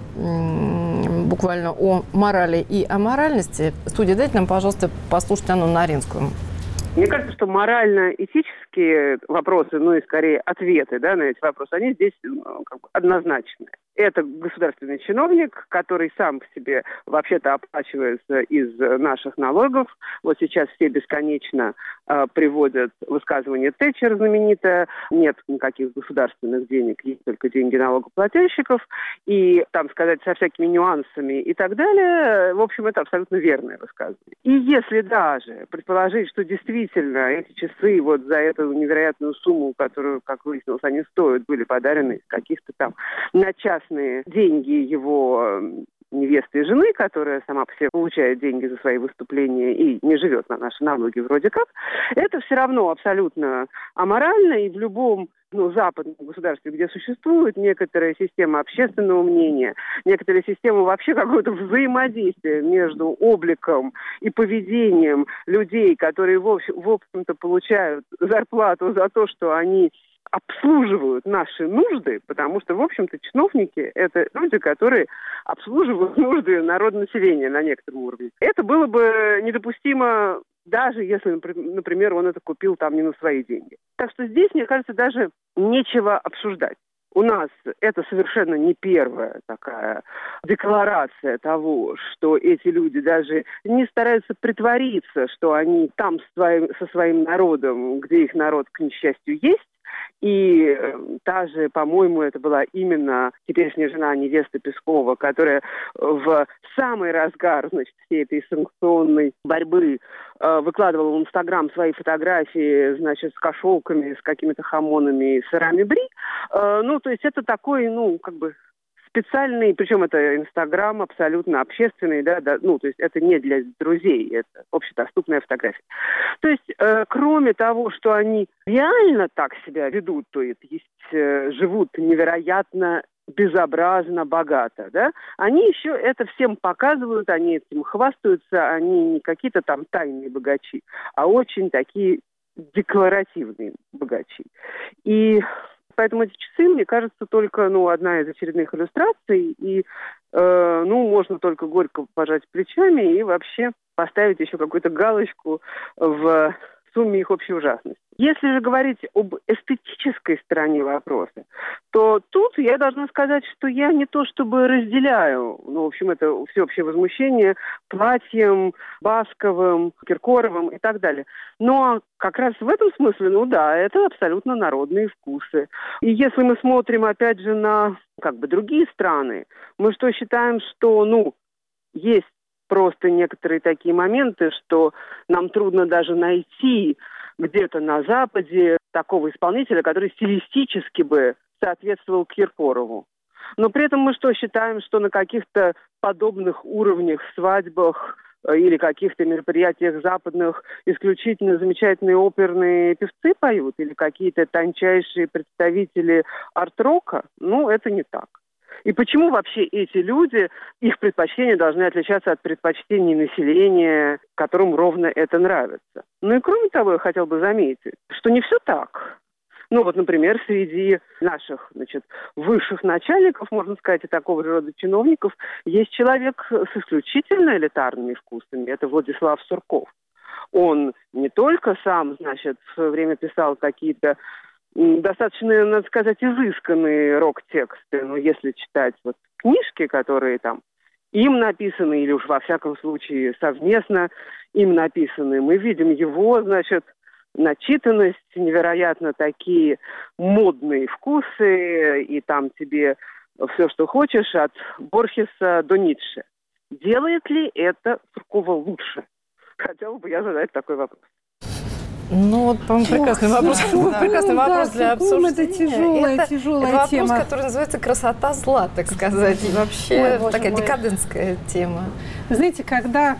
м, буквально о морали и аморальности. Студия, дайте нам, пожалуйста, послушать Анну Наринскую. Мне кажется, что морально-этические вопросы, ну и скорее ответы, да, на эти вопросы, они здесь ну, как бы однозначны. Это государственный чиновник, который сам по себе вообще-то оплачивается из наших налогов. Вот сейчас все бесконечно э, приводят высказывание Тэтчер знаменитое. Нет никаких государственных денег, есть только деньги налогоплательщиков. И там сказать со всякими нюансами и так далее, в общем, это абсолютно верное высказывание. И если даже предположить, что действительно эти часы вот за эту невероятную сумму, которую, как выяснилось, они стоят, были подарены из каких-то там на час деньги его невесты и жены, которая сама по себе получает деньги за свои выступления и не живет на наши налоги вроде как, это все равно абсолютно аморально, и в любом ну, западном государстве, где существует некоторая система общественного мнения, некоторая система вообще какого-то взаимодействия между обликом и поведением людей, которые, в общем, в общем-то, получают зарплату за то, что они обслуживают наши нужды, потому что, в общем-то, чиновники – это люди, которые обслуживают нужды народонаселения на некотором уровне. Это было бы недопустимо, даже если, например, он это купил там не на свои деньги. Так что здесь, мне кажется, даже нечего обсуждать. У нас это совершенно не первая такая декларация того, что эти люди даже не стараются притвориться, что они там со своим, со своим народом, где их народ, к несчастью, есть. И та же, по-моему, это была именно теперешняя жена невесты Пескова, которая в самый разгар, значит, всей этой санкционной борьбы э, выкладывала в Инстаграм свои фотографии, значит, с кошелками, с какими-то хамонами и сырами бри. Э, ну, то есть это такой, ну, как бы специальный, причем это Инстаграм абсолютно общественный, да, да, ну, то есть это не для друзей, это общедоступная фотография. То есть, э, кроме того, что они реально так себя ведут, то есть э, живут невероятно безобразно богато, да, они еще это всем показывают, они этим хвастаются, они не какие-то там тайные богачи, а очень такие декларативные богачи. И поэтому эти часы, мне кажется, только ну, одна из очередных иллюстраций, и э, ну, можно только горько пожать плечами и вообще поставить еще какую-то галочку в сумме их общей ужасности. Если же говорить об эстетической стороне вопроса, то тут я должна сказать, что я не то чтобы разделяю, ну, в общем, это всеобщее возмущение платьем Басковым, Киркоровым и так далее. Но как раз в этом смысле, ну да, это абсолютно народные вкусы. И если мы смотрим, опять же, на как бы другие страны, мы что считаем, что, ну, есть просто некоторые такие моменты, что нам трудно даже найти где-то на Западе такого исполнителя, который стилистически бы соответствовал Киркорову. Но при этом мы что считаем, что на каких-то подобных уровнях, свадьбах, или каких-то мероприятиях западных исключительно замечательные оперные певцы поют, или какие-то тончайшие представители арт-рока, ну, это не так. И почему вообще эти люди, их предпочтения должны отличаться от предпочтений населения, которому ровно это нравится? Ну и кроме того, я хотел бы заметить, что не все так. Ну вот, например, среди наших, значит, высших начальников, можно сказать, и такого рода чиновников, есть человек с исключительно элитарными вкусами. Это Владислав Сурков. Он не только сам, значит, в свое время писал какие-то достаточно, надо сказать, изысканные рок-тексты, но если читать вот книжки, которые там им написаны, или уж во всяком случае совместно им написаны, мы видим его, значит, начитанность, невероятно такие модные вкусы, и там тебе все, что хочешь, от Борхеса до Ницше. Делает ли это Суркова лучше? Хотела бы я задать такой вопрос. Ну, вот, по-моему, прекрасный вопрос. Да. Прекрасный Ну, вопрос да, для обсуждения. Это тяжелая, это, тяжелая это вопрос, тема. который называется «красота зла», так сказать. И вообще Ой, такая мой. декадентская тема. Вы знаете, когда,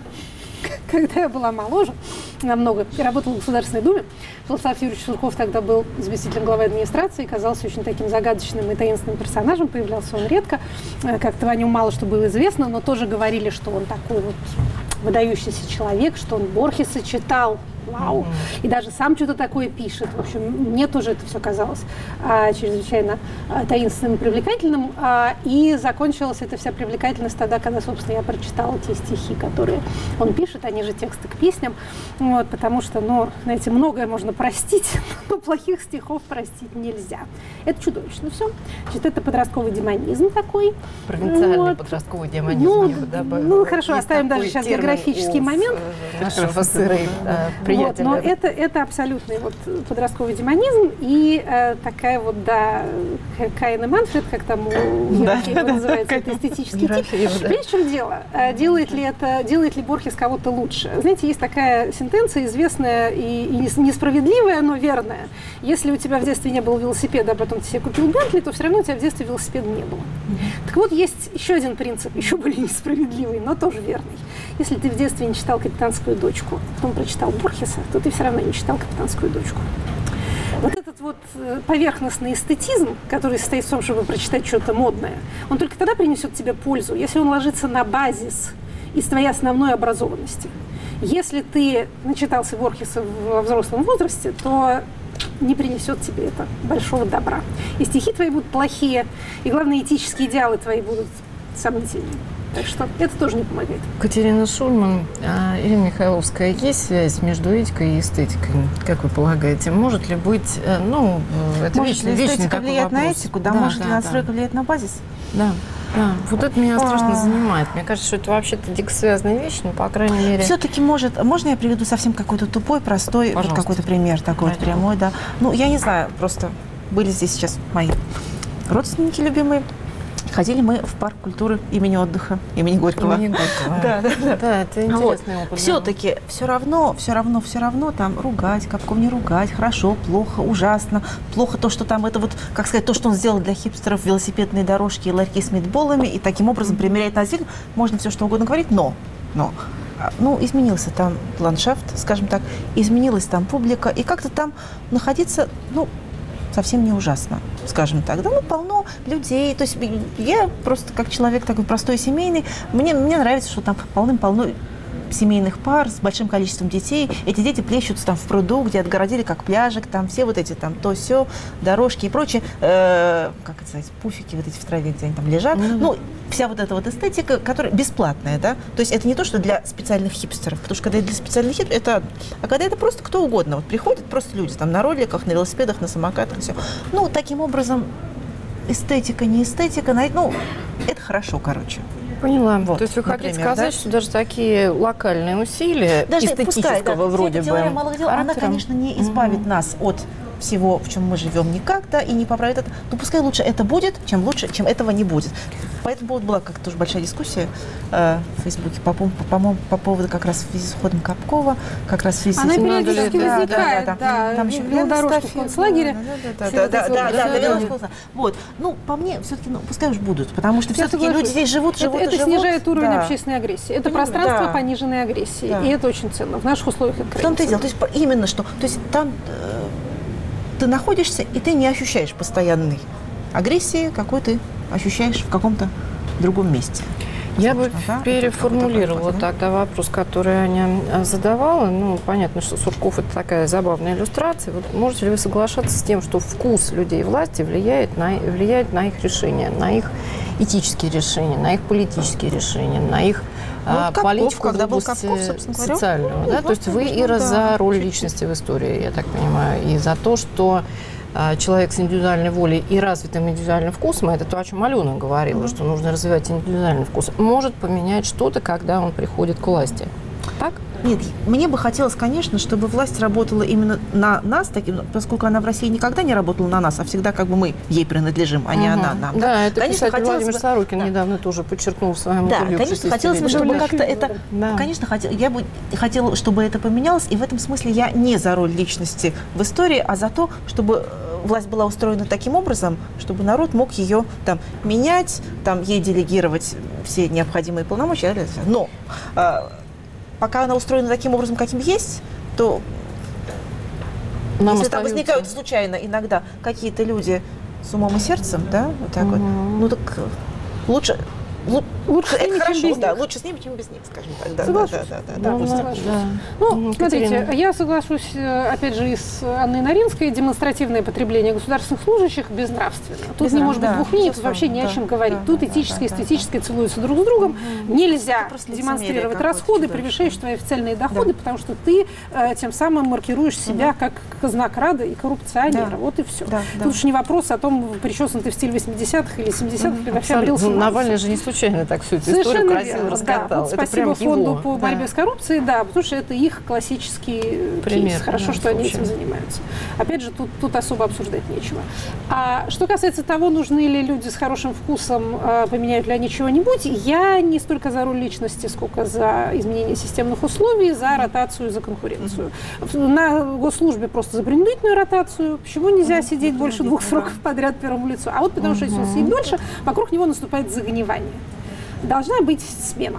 когда я была моложе, намного, я работала в Государственной Думе, Владислав Юрьевич Сурков тогда был заместителем главы администрации, казался очень таким загадочным и таинственным персонажем, появлялся он редко, как-то о нем мало что было известно, но тоже говорили, что он такой вот выдающийся человек, что он Борхеса читал, вау, mm-hmm. и даже сам что-то такое пишет. В общем, мне тоже это все казалось а, чрезвычайно а, таинственным и привлекательным. А, и закончилась эта вся привлекательность тогда, когда, собственно, я прочитала те стихи, которые он пишет, они же тексты к песням. Вот, потому что, ну, знаете, многое можно простить, но плохих стихов простить нельзя. Это чудовищно все. Значит, это подростковый демонизм такой. Провинциальный вот. Подростковый демонизм. Ну, я бы добавила. ну хорошо, Есть оставим даже сейчас географический момент. Нашего сыра Вот, но это, это абсолютный вот подростковый демонизм и э, такая вот, да, Каин и Манфред, как там у Ерофеева да, называется, да, это эстетический тип. Да. Понимаете, в чем дело? Делает ли это, делает ли Борхес кого-то лучше? Знаете, есть такая сентенция известная и, и несправедливая, но верная. Если у тебя в детстве не было велосипеда, а потом ты себе купил Бентли, то все равно у тебя в детстве велосипеда не было. Mm-hmm. Так вот, есть еще один принцип, еще более несправедливый, но тоже верный. Если ты в детстве не читал «Капитанскую дочку», потом прочитал Борхеса, то ты все равно не читал «Капитанскую дочку». Вот этот вот поверхностный эстетизм, который состоит в том, чтобы прочитать что-то модное, он только тогда принесет тебе пользу, если он ложится на базис из твоей основной образованности. Если ты начитался Борхеса во взрослом возрасте, то не принесет тебе это большого добра. И стихи твои будут плохие, и, главное, этические идеалы твои будут сомнительные. Так что это тоже не помогает. Катерина Шульман, а, Ирина Михайловская, есть связь между этикой и эстетикой? Как вы полагаете? Может ли быть, ну, это может вечный, ли вечный эстетика такой влияет вопрос. на этику? Да, да может да, ли настройка да. влиять на базис? Да, да. Вот это меня страшно А... занимает. Мне кажется, что это вообще-то дико связанная вещь, но, по крайней мере... Все-таки может... Можно я приведу совсем какой-то тупой, простой, вот какой-то пример такой вот прямой, да? Ну, я не знаю, просто были здесь сейчас мои родственники любимые. Ходили мы в парк культуры имени отдыха, имени Горького. Имени Горького. Да, да, да. Да, это интересный вот. опыт. Все-таки все равно, все равно, все равно там ругать, как не ругать, хорошо, плохо, ужасно, плохо то, что там это вот, как сказать, то, что он сделал для хипстеров, велосипедные дорожки и ларьки с митболами, и таким образом примеряет на зелень. Можно все что угодно говорить, но, но, ну, изменился там ландшафт, скажем так, изменилась там публика, и как-то там находиться, ну, совсем не ужасно, скажем так. Да, ну, полно людей. То есть я просто как человек такой простой, семейный, мне, мне нравится, что там полным-полно семейных пар с большим количеством детей. Эти дети плещутся там в пруду, где отгородили как пляжик, там все вот эти там то-сё, дорожки и прочее, э, как это сказать, пуфики вот эти в траве, где они там лежат. Mm-hmm. Ну, вся вот эта вот эстетика, которая бесплатная, да. То есть это не то, что для специальных хипстеров, потому что когда это для специальных хипстеров, это, а когда это просто кто угодно. Вот приходят просто люди там на роликах, на велосипедах, на самокатах, все. Ну, таким образом, эстетика, не эстетика, ну, это хорошо, короче. Поняла. Вот, то есть вы например, хотите сказать, да? что даже такие локальные усилия даже эстетического пускай, да, вроде эта бы теория малых дел, она, конечно, не избавит mm-hmm. нас от всего, в чем мы живем никак, да, и не поправит это. Но пускай лучше это будет, чем лучше, чем этого не будет. По этому поводу была как-то тоже большая дискуссия э, в Фейсбуке по, по, по, по поводу как раз в связи с уходом Капкова, как раз в связи с Она этим... периодически да, возникает, да, да, да, да. Там еще велодорожка в концлагере. Да, да, да, да, да, да, вот. Ну, по мне, все-таки, ну, пускай уж будут, потому что все-таки люди здесь живут, живут это, и это живут. снижает уровень да. общественной агрессии. Это Понимаю, пространство да. пониженной агрессии. Да. И это очень ценно. В наших условиях это В том-то и ценно. дело. То есть именно что. То есть там э, ты находишься, и ты не ощущаешь постоянной агрессии, какой ты ощущаешь в каком-то другом месте. Я бы да? переформулировала Это тогда вопрос, который Аня задавала. Ну, понятно, что Сурков – это такая забавная иллюстрация. Вот можете ли вы соглашаться с тем, что вкус людей власти влияет на, влияет на их решения, на их этические решения, на их политические решения, на их ну, а, Капков, политику когда в был области Капков, собственно говоря, социального? ну, Да? То есть вы и да, за роль чуть-чуть. личности в истории, я так понимаю, и за то, что человек с индивидуальной волей и развитым индивидуальным вкусом, это то, о чем Алена говорила, mm-hmm. что нужно развивать индивидуальный вкус, может поменять что-то, когда он приходит к власти. Так? Нет, мне бы хотелось, конечно, чтобы власть работала именно на нас, таким, поскольку она в России никогда не работала на нас, а всегда как бы мы ей принадлежим, а не угу. она нам. Да, Да, это конечно, писатель Владимир бы... Сорокин да. недавно тоже подчеркнул в своем Да, интервью. конечно, хотелось бы, чтобы как-то это... Да. Конечно, хотел, я бы хотела, чтобы это поменялось, и в этом смысле я не за роль личности в истории, а за то, чтобы власть была устроена таким образом, чтобы народ мог ее там менять, там ей делегировать все необходимые полномочия. Но пока она устроена таким образом, каким есть, то Нам если остается... там возникают случайно иногда какие-то люди с умом и сердцем, да, вот так угу. вот, ну так лучше... Лучше это с ними, хорошо, чем без да, них. лучше с ними, чем без них, скажем так. Да, соглашусь. Да, да, да, да, ну, да, да. Ну, Угу, смотрите, Катерина. я соглашусь, опять же, и с Анной Наринской. Демонстративное потребление государственных служащих безнравственно. Тут Безнрав... не может быть да, двух мнений, тут безусловно, вообще не да, о чем говорить. да, Тут да, этическое и да, да, эстетическое да. целуются друг с другом. Угу. Нельзя демонстрировать расходы, превышающие твои официальные доходы, да. потому что ты э, тем самым маркируешь себя угу. как казнокрада и коррупционера. Да. Вот и все. Да, тут да. уж не вопрос о том, причесан ты в стиле восьмидесятых или семидесятых, угу. или вообще обрился. Ну, Навальный же не случайно так всю эту историю красиво раскатал. Да, вот это спасибо фонду его. по борьбе да. с коррупцией, да, потому что это их классический пример. Кейс. Хорошо, Да, что они этим занимаются. Опять же, тут, тут особо обсуждать нечего. А что касается того, нужны ли люди с хорошим вкусом, поменяют ли они чего-нибудь, я не столько за роль личности, сколько за изменение системных условий, за ротацию, за конкуренцию. На госслужбе просто за принудительную ротацию. Почему нельзя сидеть больше двух сроков подряд первому лицу? А вот потому что если он сидит дольше, вокруг него наступает загнивание. Должна быть смена.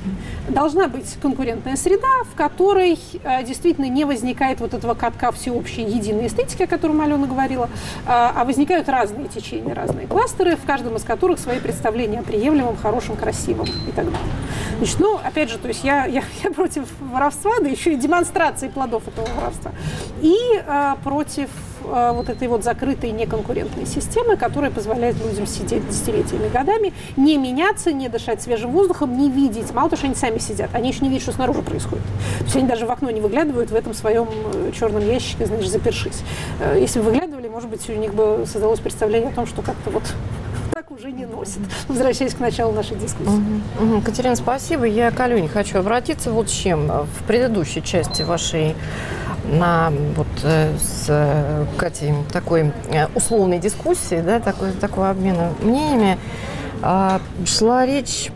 Должна быть конкурентная среда, в которой э, действительно не возникает вот этого катка всеобщей единой эстетики, о котором Алена говорила, э, а возникают разные течения, разные кластеры, в каждом из которых свои представления о приемлемом, хорошем, красивом и так далее. Значит, ну, опять же, то есть я, я, я против воровства, да еще и демонстрации плодов этого воровства, и э, против э, вот этой вот закрытой неконкурентной системы, которая позволяет людям сидеть десятилетиями, годами, не меняться, не дышать свежим воздухом, не видеть, мало того, что они сами сидят, они еще не видят, что снаружи происходит. То есть они даже в окно не выглядывают в этом своем черном ящике, знаешь, запершись. Если бы выглядывали, может быть, у них бы создалось представление о том, что как-то вот так уже не носит. Возвращаясь к началу нашей дискуссии. Угу. Угу. Катерина, спасибо. Я к Алене хочу обратиться вот с чем. В предыдущей части вашей на вот с Катей такой условной дискуссии, да, такой, такого обмена мнениями, шла речь...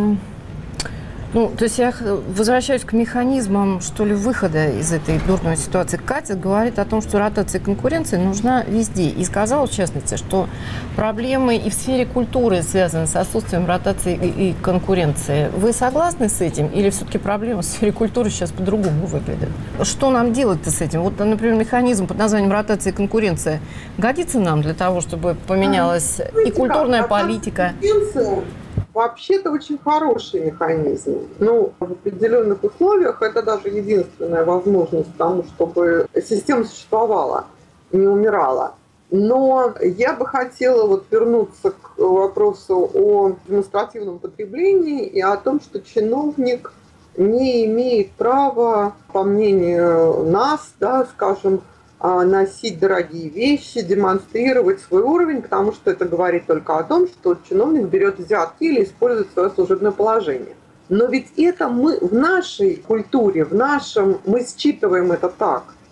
Ну, то есть я возвращаюсь к механизмам, что ли, выхода из этой дурной ситуации. Катя говорит о том, что ротация и конкуренция нужна везде. И сказала, в частности, что проблемы и в сфере культуры связаны с отсутствием ротации и конкуренции. Вы согласны с этим? Или все-таки проблемы в сфере культуры сейчас по-другому выглядят? Что нам делать-то с этим? Вот, например, механизм под названием ротация и конкуренция годится нам для того, чтобы поменялась и культурная политика? Вообще-то очень хороший механизм. Ну, в определенных условиях это даже единственная возможность тому, чтобы система существовала, не умирала. Но я бы хотела вот вернуться к вопросу о демонстративном потреблении и о том, что чиновник не имеет права, по мнению нас, да, скажем, носить дорогие вещи, демонстрировать свой уровень, потому что это говорит только о том, что чиновник берет взятки или использует свое служебное положение. Но ведь это мы в нашей культуре, в нашем, мы считываем это так.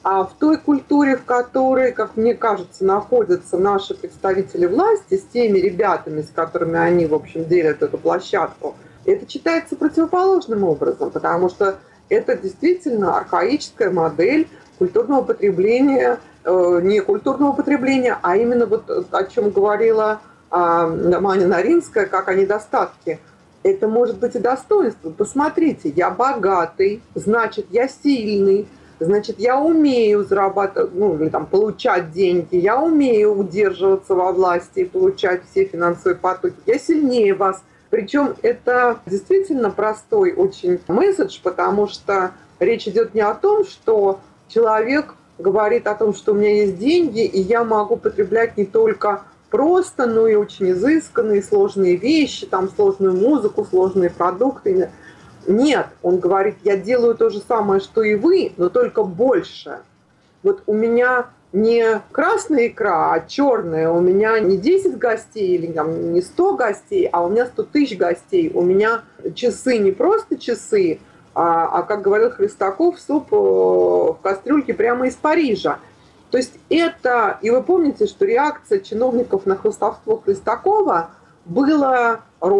А в той культуре, в которой, как мне кажется, находятся наши представители власти, с теми ребятами, с которыми они, в общем, делят эту площадку, это читается противоположным образом, потому что это действительно архаическая модель культурного потребления, э, не культурного потребления, а именно вот о чем говорила э, Маня Наринская, как о недостатке. Это может быть и достоинство. Посмотрите, я богатый, значит, я сильный, значит, я умею зарабатывать, ну, или там получать деньги, я умею удерживаться во власти и получать все финансовые потоки, я сильнее вас. Причем это действительно простой очень месседж, потому что речь идет не о том, что человек говорит о том, что у меня есть деньги, и я могу потреблять не только просто, но и очень изысканные, сложные вещи, там сложную музыку, сложные продукты. Нет, он говорит, я делаю то же самое, что и вы, но только больше. Вот у меня не красная икра, а черная. У меня не десять гостей или там, не сто гостей, а у меня сто тысяч гостей. У меня часы не просто часы, а, а как говорил Хлестаков, суп в кастрюльке прямо из Парижа. То есть это, и вы помните, что реакция чиновников на хвастовство Хлестакова было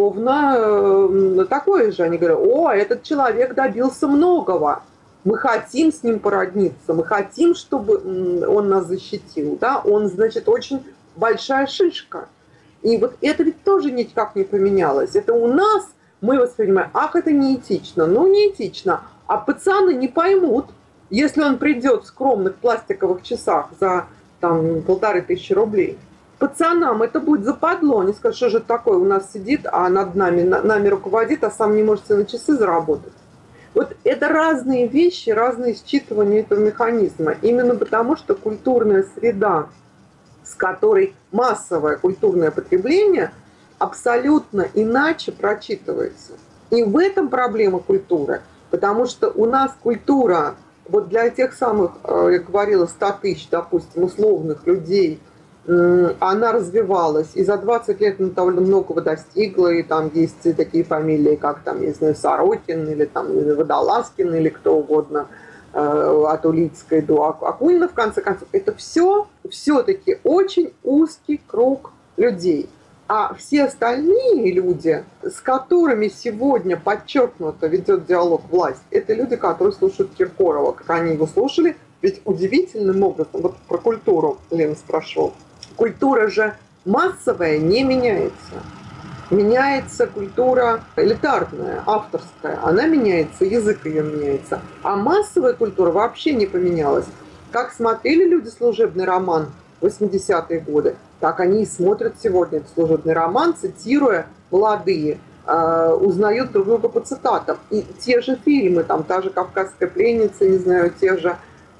ровно такое же. Они говорят, о, этот человек добился многого. Мы хотим с ним породниться, мы хотим, чтобы он нас защитил. Да? Он, значит, очень большая шишка. И вот это ведь тоже никак не поменялось. Это у нас, мы воспринимаем, ах, это неэтично. Ну, неэтично. А пацаны не поймут, если он придет в скромных пластиковых часах за там, полторы тысячи рублей. Пацанам это будет западло. Они скажут, что же это такое, у нас сидит, а над нами, нами руководит, а сам не может себе на часы заработать. Вот это разные вещи, разные считывания этого механизма. Именно потому, что культурная среда, с которой массовое культурное потребление, абсолютно иначе прочитывается. И в этом проблема культуры. Потому что у нас культура, вот для тех самых, я говорила, ста тысяч, допустим, условных людей, она развивалась, и за двадцать лет она довольно многого достигла, и там есть такие фамилии, как там, не знаю, Сорокин, или там Водолазкин, или кто угодно, от Улицкой до Акунина, в конце концов. Это все все-таки очень узкий круг людей. А все остальные люди, с которыми сегодня подчеркнуто ведет диалог власть, это люди, которые слушают Киркорова, как они его слушали, ведь удивительным образом, вот про культуру Лена спрашивала, культура же массовая не меняется. Меняется культура элитарная, авторская. Она меняется, язык ее меняется. А массовая культура вообще не поменялась. Как смотрели люди служебный роман в восьмидесятые годы, так они и смотрят сегодня этот служебный роман, цитируя молодые, э, узнают друг друга по цитатам. И те же фильмы, там та же «Кавказская пленница», не знаю, те же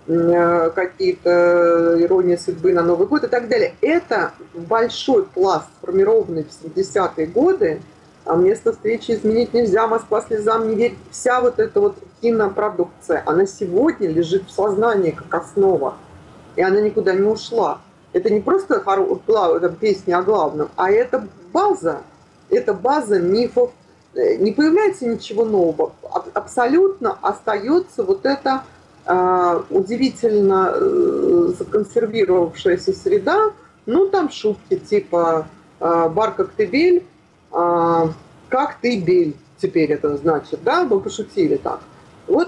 какие-то «Ирония судьбы» на Новый год и так далее. Это большой пласт, сформированный в семидесятые годы, а место встречи изменить нельзя, Москва слезам не верит. Вся вот эта вот кинопродукция, она сегодня лежит в сознании как основа, и она никуда не ушла. Это не просто песня о главном, а это база, это база мифов. Не появляется ничего нового, абсолютно остается вот это удивительно законсервировавшаяся среда, ну там шутки типа «бар коктебель», «как ты бель», теперь это значит, да, мы пошутили так. Вот,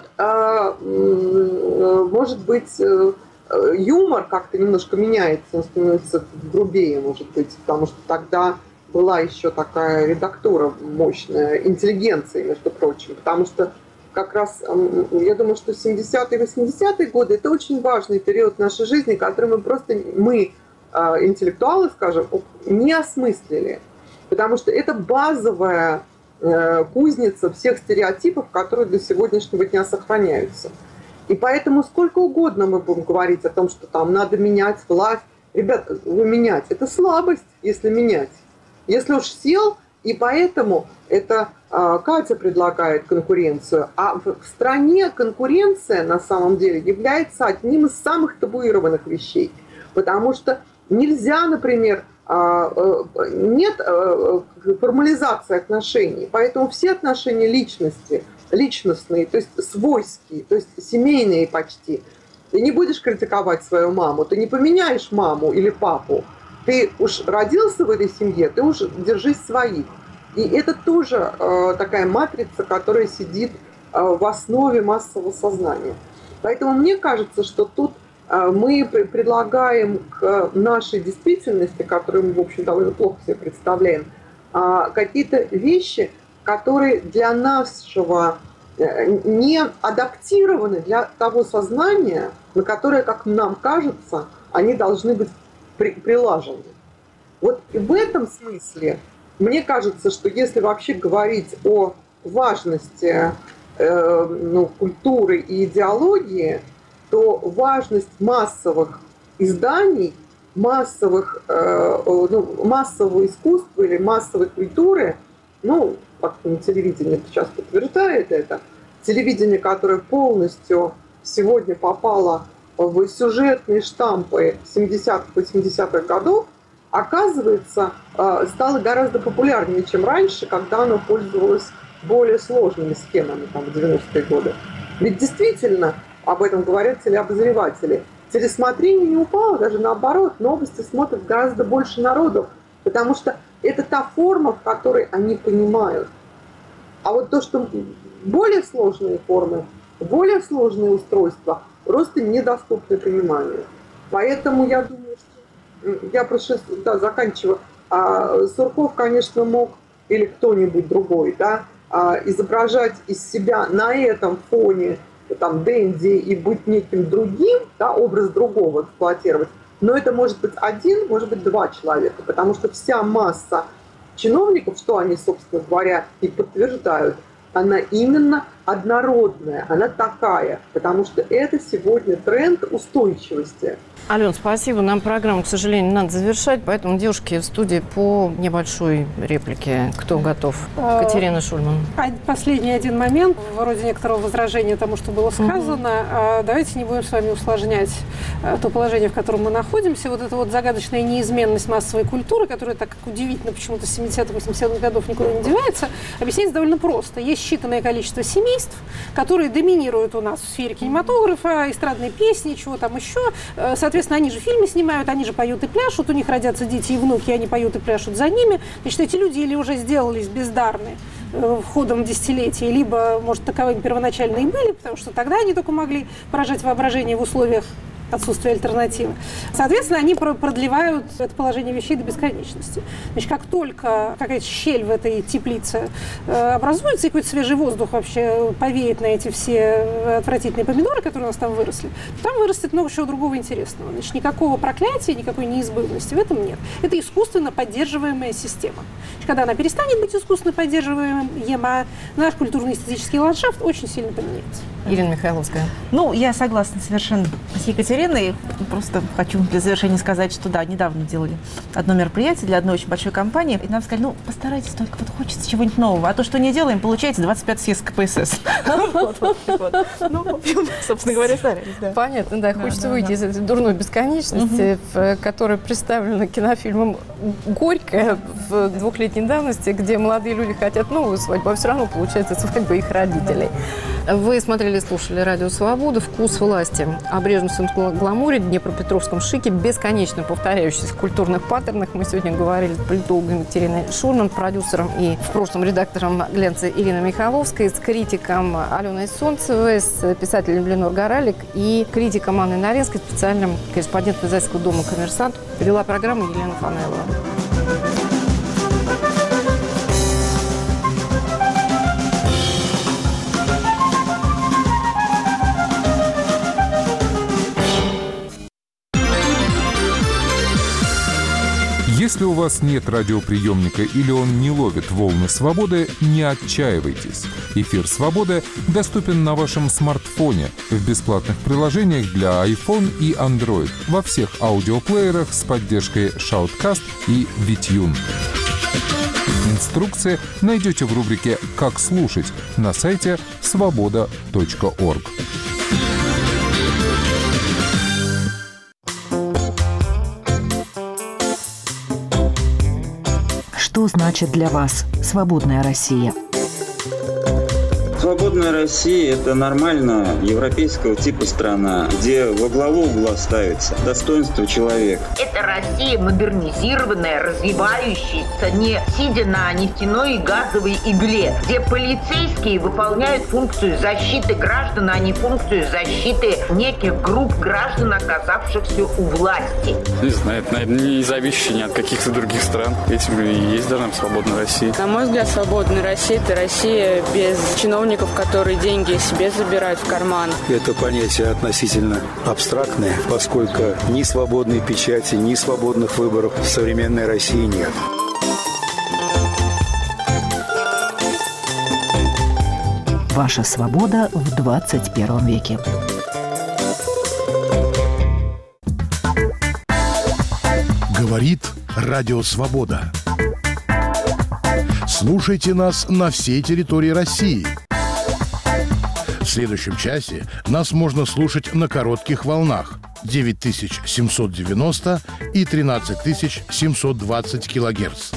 может быть, юмор как-то немножко меняется, он становится грубее, может быть, потому что тогда была еще такая редактура мощная, интеллигенция, между прочим, потому что как раз, я думаю, что семидесятые и восьмидесятые годы – это очень важный период нашей жизни, который мы просто, мы, интеллектуалы, скажем, не осмыслили. Потому что это базовая кузница всех стереотипов, которые до сегодняшнего дня сохраняются. И поэтому сколько угодно мы будем говорить о том, что там надо менять власть. Ребята, вы менять – это слабость, если менять. Если уж сел, и поэтому это а, Катя предлагает конкуренцию. А в, в стране конкуренция на самом деле является одним из самых табуированных вещей. Потому что нельзя, например, а, а, нет а, формализации отношений. Поэтому все отношения личности, личностные, то есть свойские, то есть семейные почти, Ты не будешь критиковать свою маму, ты не поменяешь маму или папу. Ты уж родился в этой семье, ты уж держись своих. И это тоже э, такая матрица, которая сидит э, в основе массового сознания. Поэтому мне кажется, что тут э, мы предлагаем к нашей действительности, которую мы, в общем, довольно плохо себе представляем, э, какие-то вещи, которые для нашего э, не адаптированы для того сознания, на которое, как нам кажется, они должны быть при, прилажены. Вот в этом смысле мне кажется, что если вообще говорить о важности э, ну, культуры и идеологии, то важность массовых изданий, массовых, э, ну, массового искусства или массовой культуры, ну, как-то на телевидении сейчас подтверждает это, телевидение, которое полностью сегодня попало в сюжетные штампы семидесятых-восьмидесятых годов, оказывается, стало гораздо популярнее, чем раньше, когда оно пользовалось более сложными схемами там, в девяностые годы. Ведь действительно, об этом говорят телеобозреватели, телесмотрение не упало, даже наоборот, новости смотрят гораздо больше народу, потому что это та форма, в которой они понимают. А вот то, что более сложные формы, более сложные устройства, просто недоступны пониманию. Поэтому я думаю, что я просто да, заканчиваю. А, Сурков, конечно, мог, или кто-нибудь другой, да, а, изображать из себя на этом фоне там, Дэнди и быть неким другим, да, образ другого эксплуатировать. Но это может быть один, может быть два человека, потому что вся масса чиновников, что они, собственно говоря, и подтверждают, она именно однородная, она такая, потому что это сегодня тренд устойчивости. Ален, спасибо. Нам программу, к сожалению, надо завершать, поэтому, девушки, в студии по небольшой реплике. Кто готов? Катерина Шульман. Последний один момент, вроде некоторого возражения тому, что было сказано. Угу. Давайте не будем с вами усложнять то положение, в котором мы находимся. Вот эта вот загадочная неизменность массовой культуры, которая так удивительно почему-то с семидесятых-восьмидесятых годов никуда не девается, объясняется довольно просто. Есть считанное количество семейств, которые доминируют у нас в сфере кинематографа, эстрадной песни, чего там еще. Соответственно, они же фильмы снимают, они же поют и пляшут, у них родятся дети и внуки, они поют и пляшут за ними. Значит, эти люди или уже сделались бездарны э, ходом десятилетий, либо, может, таковыми первоначально и были, потому что тогда они только могли поражать воображение в условиях отсутствие альтернативы. Соответственно, они продлевают это положение вещей до бесконечности. Значит, как только какая-то щель в этой теплице э, образуется, и какой-то свежий воздух вообще повеет на эти все отвратительные помидоры, которые у нас там выросли, то там вырастет много чего другого интересного. Значит, никакого проклятия, никакой неизбывности в этом нет. Это искусственно поддерживаемая система. Значит, когда она перестанет быть искусственно поддерживаемым, наш культурно-эстетический ландшафт очень сильно поменяется. Ирина Михайловская. Ну, я согласна совершенно с Екатериной. Просто хочу для завершения сказать, что да, недавно делали одно мероприятие для одной очень большой компании. И нам сказали, ну, постарайтесь, только вот хочется чего-нибудь нового. А то, что не делаем, получается двадцать пятый съезд ка пэ эс эс. Ну, собственно говоря, старались. Понятно, да. Хочется выйти из этой дурной бесконечности, которая представлена кинофильмом «Горько» в двухлетней давности, где молодые люди хотят новую свадьбу, а все равно получается свадьба их родителей. Вы смотрели и слушали «Радио Свобода». «Вкус власти» о брежневском гламуре, днепропетровском шике, бесконечно повторяющихся культурных паттернах. Мы сегодня говорили с политологом Екатериной Шульман, продюсером и в прошлом редактором «Глянца» Ириной Михайловской, с критиком Аленой Солнцевой, с писателем Ленор Горалик и критиком Анной Наренской, специальным корреспондентом издательского дома «Коммерсант». Вела программу Елена Фанайлова. Если у вас нет радиоприемника или он не ловит волны свободы, не отчаивайтесь. Эфир «Свобода» доступен на вашем смартфоне в бесплатных приложениях для iPhone и Android во всех аудиоплеерах с поддержкой Shoutcast и Витюн. Инструкции найдете в рубрике «Как слушать» на сайте свобода точка орг. Что значит для вас «Свободная Россия»? Свободная Свободная Россия – это нормально европейского типа страна, где во главу угла ставится достоинство человека. Это Россия модернизированная, развивающаяся, не сидя на нефтяной и газовой игле, где полицейские выполняют функцию защиты граждан, а не функцию защиты неких групп граждан, оказавшихся у власти. Не знаю, это, наверное, не зависящее ни от каких-то других стран. Этим и есть даже свободная Россия. На мой взгляд, свободная Россия – это Россия без чиновников, которые деньги себе забирают в карман. Это понятие относительно абстрактное, поскольку ни свободной печати, ни свободных выборов в современной России нет. Ваша свобода в двадцать первом веке. Говорит Радио Свобода. Слушайте нас на всей территории России. В следующем часе нас можно слушать на коротких волнах девять тысяч семьсот девяносто и тринадцать тысяч семьсот двадцать килогерц.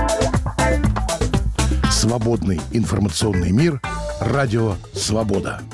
Свободный информационный мир. Радио Свобода.